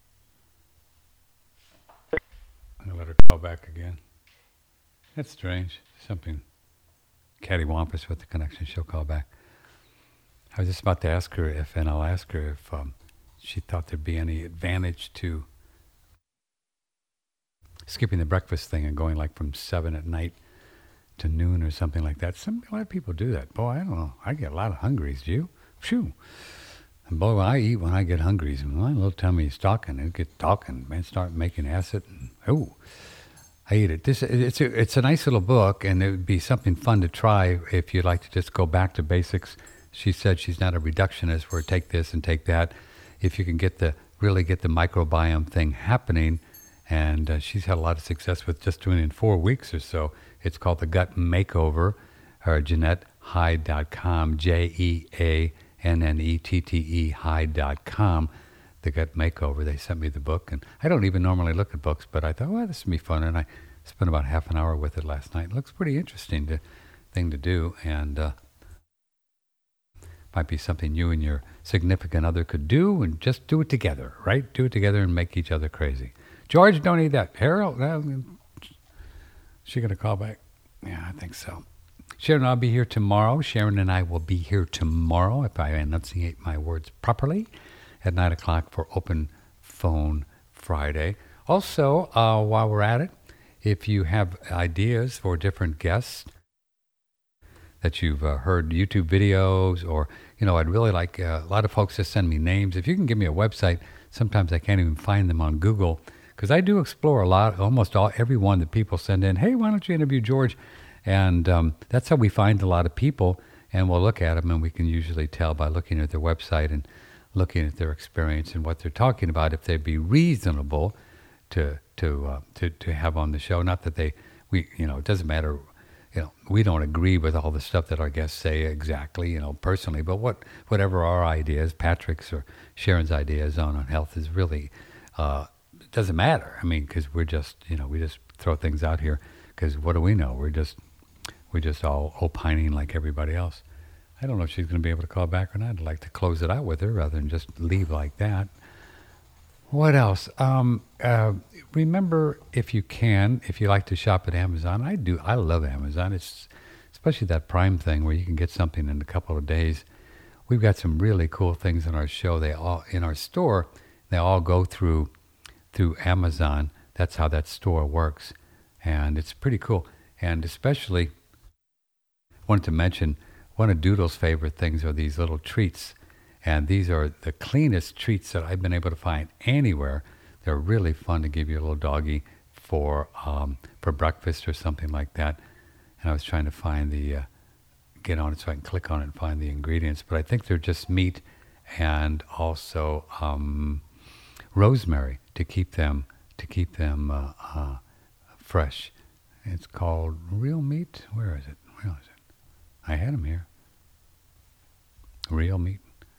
B: I'm going to let her call back again. That's strange. Something cattywampus with the connection. She'll call back. I was just about to ask her if, and I'll ask her if um, she thought there'd be any advantage to skipping the breakfast thing and going like from seven at night to noon or something like that. Some, a lot of people do that. Boy, I don't know. I get a lot of hungries. Do you? Phew. And boy, I eat when I get hungry. And my little tummy's talking. It gets talking. Man, start making acid. And, oh, I eat it. This it's a, it's a nice little book, and it would be something fun to try if you'd like to just go back to basics. She said she's not a reductionist where take this and take that. If you can get the really get the microbiome thing happening, and uh, she's had a lot of success with just doing it in four weeks or so. It's called The Gut Makeover, or Jeanette Hyde dot com, J E A N N E T T E Hyde dot com, The Gut Makeover. They sent me the book, and I don't even normally look at books, but I thought, well, this would be fun, and I spent about half an hour with it last night. It looks pretty interesting to, thing to do, and uh, might be something you and your significant other could do, and just do it together, right? Do it together and make each other crazy. George, don't eat that. Harold, uh, she going to call back? Yeah, I think so. Sharon, I'll be here tomorrow. Sharon and I will be here tomorrow, if I enunciate my words properly, at nine o'clock for Open Phone Friday. Also, uh, while we're at it, if you have ideas for different guests that you've uh, heard YouTube videos, or, you know, I'd really like, uh, a lot of folks just send me names. If you can give me a website, sometimes I can't even find them on Google, because I do explore a lot, almost all, every one that people send in. Hey, why don't you interview George? And um, that's how we find a lot of people, and we'll look at them, and we can usually tell by looking at their website and looking at their experience and what they're talking about, if they'd be reasonable to to uh, to to have on the show. Not that they, we, you know, it doesn't matter, you know, we don't agree with all the stuff that our guests say exactly, you know, personally, but what whatever our ideas, Patrick's or Sharon's ideas on, on health is really, uh, it doesn't matter. I mean, because we're just, you know, we just throw things out here, because what do we know? We're just We're just all opining like everybody else. I don't know if she's going to be able to call back or not. I'd like to close it out with her rather than just leave like that. What else? Um, uh, remember, if you can, if you like to shop at Amazon, I do. I love Amazon. It's especially that Prime thing where you can get something in a couple of days. We've got some really cool things in our show. They all in our store. They all go through through Amazon. That's how that store works, and it's pretty cool. And especially, wanted to mention, one of Doodle's favorite things are these little treats, and these are the cleanest treats that I've been able to find anywhere. They're really fun to give your little doggy for um, for breakfast or something like that. And I was trying to find the uh, get on it so I can click on it and find the ingredients, but I think they're just meat and also um, rosemary to keep them to keep them uh, uh, fresh. It's called Real Meat. Where is it? Where is it? I had them here. Real Meat.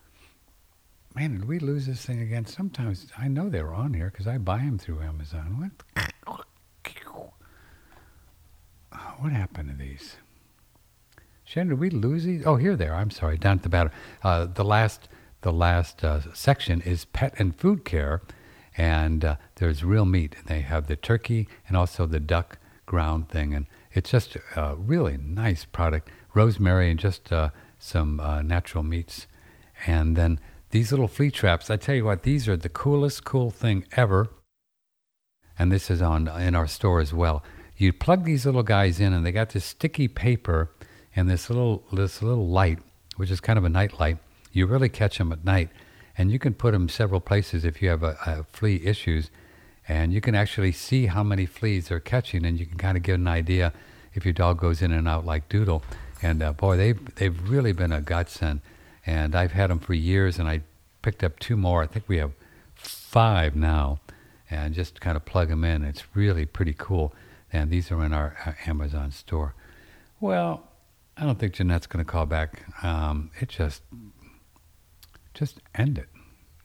B: Man, did we lose this thing again? Sometimes I know they were on here because I buy them through Amazon. What? What happened to these? Shannon, did we lose these? Oh, here they are. I'm sorry, down at the bottom. Uh, the last, the last uh, section is pet and food care, and uh, there's real meat. They have the turkey and also the duck ground thing, and it's just a really nice product. Rosemary and just uh, some uh, natural meats, and then these little flea traps. I tell you what, these are the coolest, cool thing ever. And this is on in our store as well. You plug these little guys in, and they got this sticky paper and this little this little light, which is kind of a night light. You really catch them at night, and you can put them several places if you have a, a flea issues, and you can actually see how many fleas they're catching, and you can kind of get an idea if your dog goes in and out like Doodle. And uh, boy, they've they've really been a godsend. And I've had them for years, and I picked up two more. I think we have five now, and just kind of plug them in. It's really pretty cool. And these are in our, our Amazon store. Well, I don't think Jeanette's going to call back. Um, it just, just end it.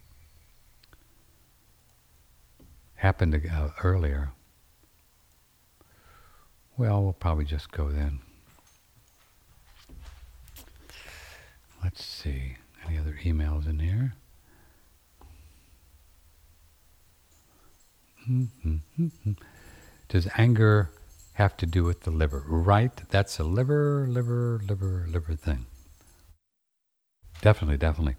B: Happened to, uh, earlier. Well, we'll probably just go then. Let's see. Any other emails in here? Mm-hmm. Does anger have to do with the liver? Right, that's a liver, liver, liver, liver thing. Definitely, definitely.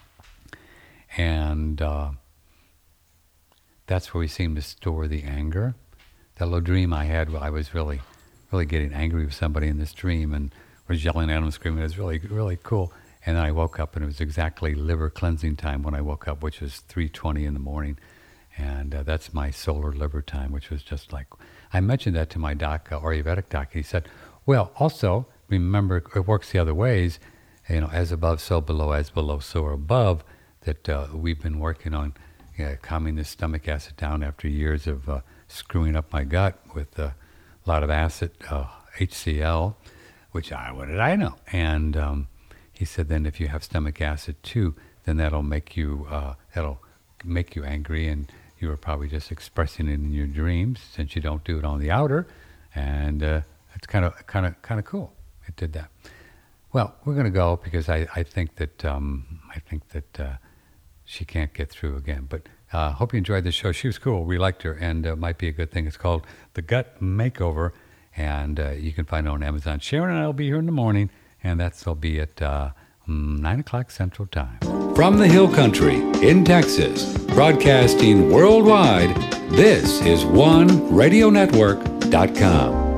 B: And uh, that's where we seem to store the anger. That little dream I had, I was really, really getting angry with somebody in this dream and was yelling at them, screaming. It was really, really cool. And then I woke up, and it was exactly liver cleansing time when I woke up, which was three twenty in the morning. And uh, that's my solar liver time, which was just like, I mentioned that to my doc, uh, Ayurvedic doc. He said, well, also, remember, it works the other ways, you know, as above, so below, as below, so above, that uh, we've been working on uh, calming the stomach acid down after years of uh, screwing up my gut with uh, a lot of acid, uh, H C L, which I, what did I know? And um, he said, then if you have stomach acid too, then that'll make you, uh, that'll make you angry, and you were probably just expressing it in your dreams since you don't do it on the outer, and uh, it's kind of, kind of, kind of cool. It did that. Well, we're going to go because I, I think that, um, I think that uh, she can't get through again. But I uh, hope you enjoyed the show. She was cool. We liked her, and it uh, might be a good thing. It's called The Gut Makeover, and uh, you can find it on Amazon. Sharon and I will be here in the morning, and that'll be at uh, nine o'clock Central Time.
A: From the Hill Country in Texas, broadcasting worldwide, this is one radio network dot com.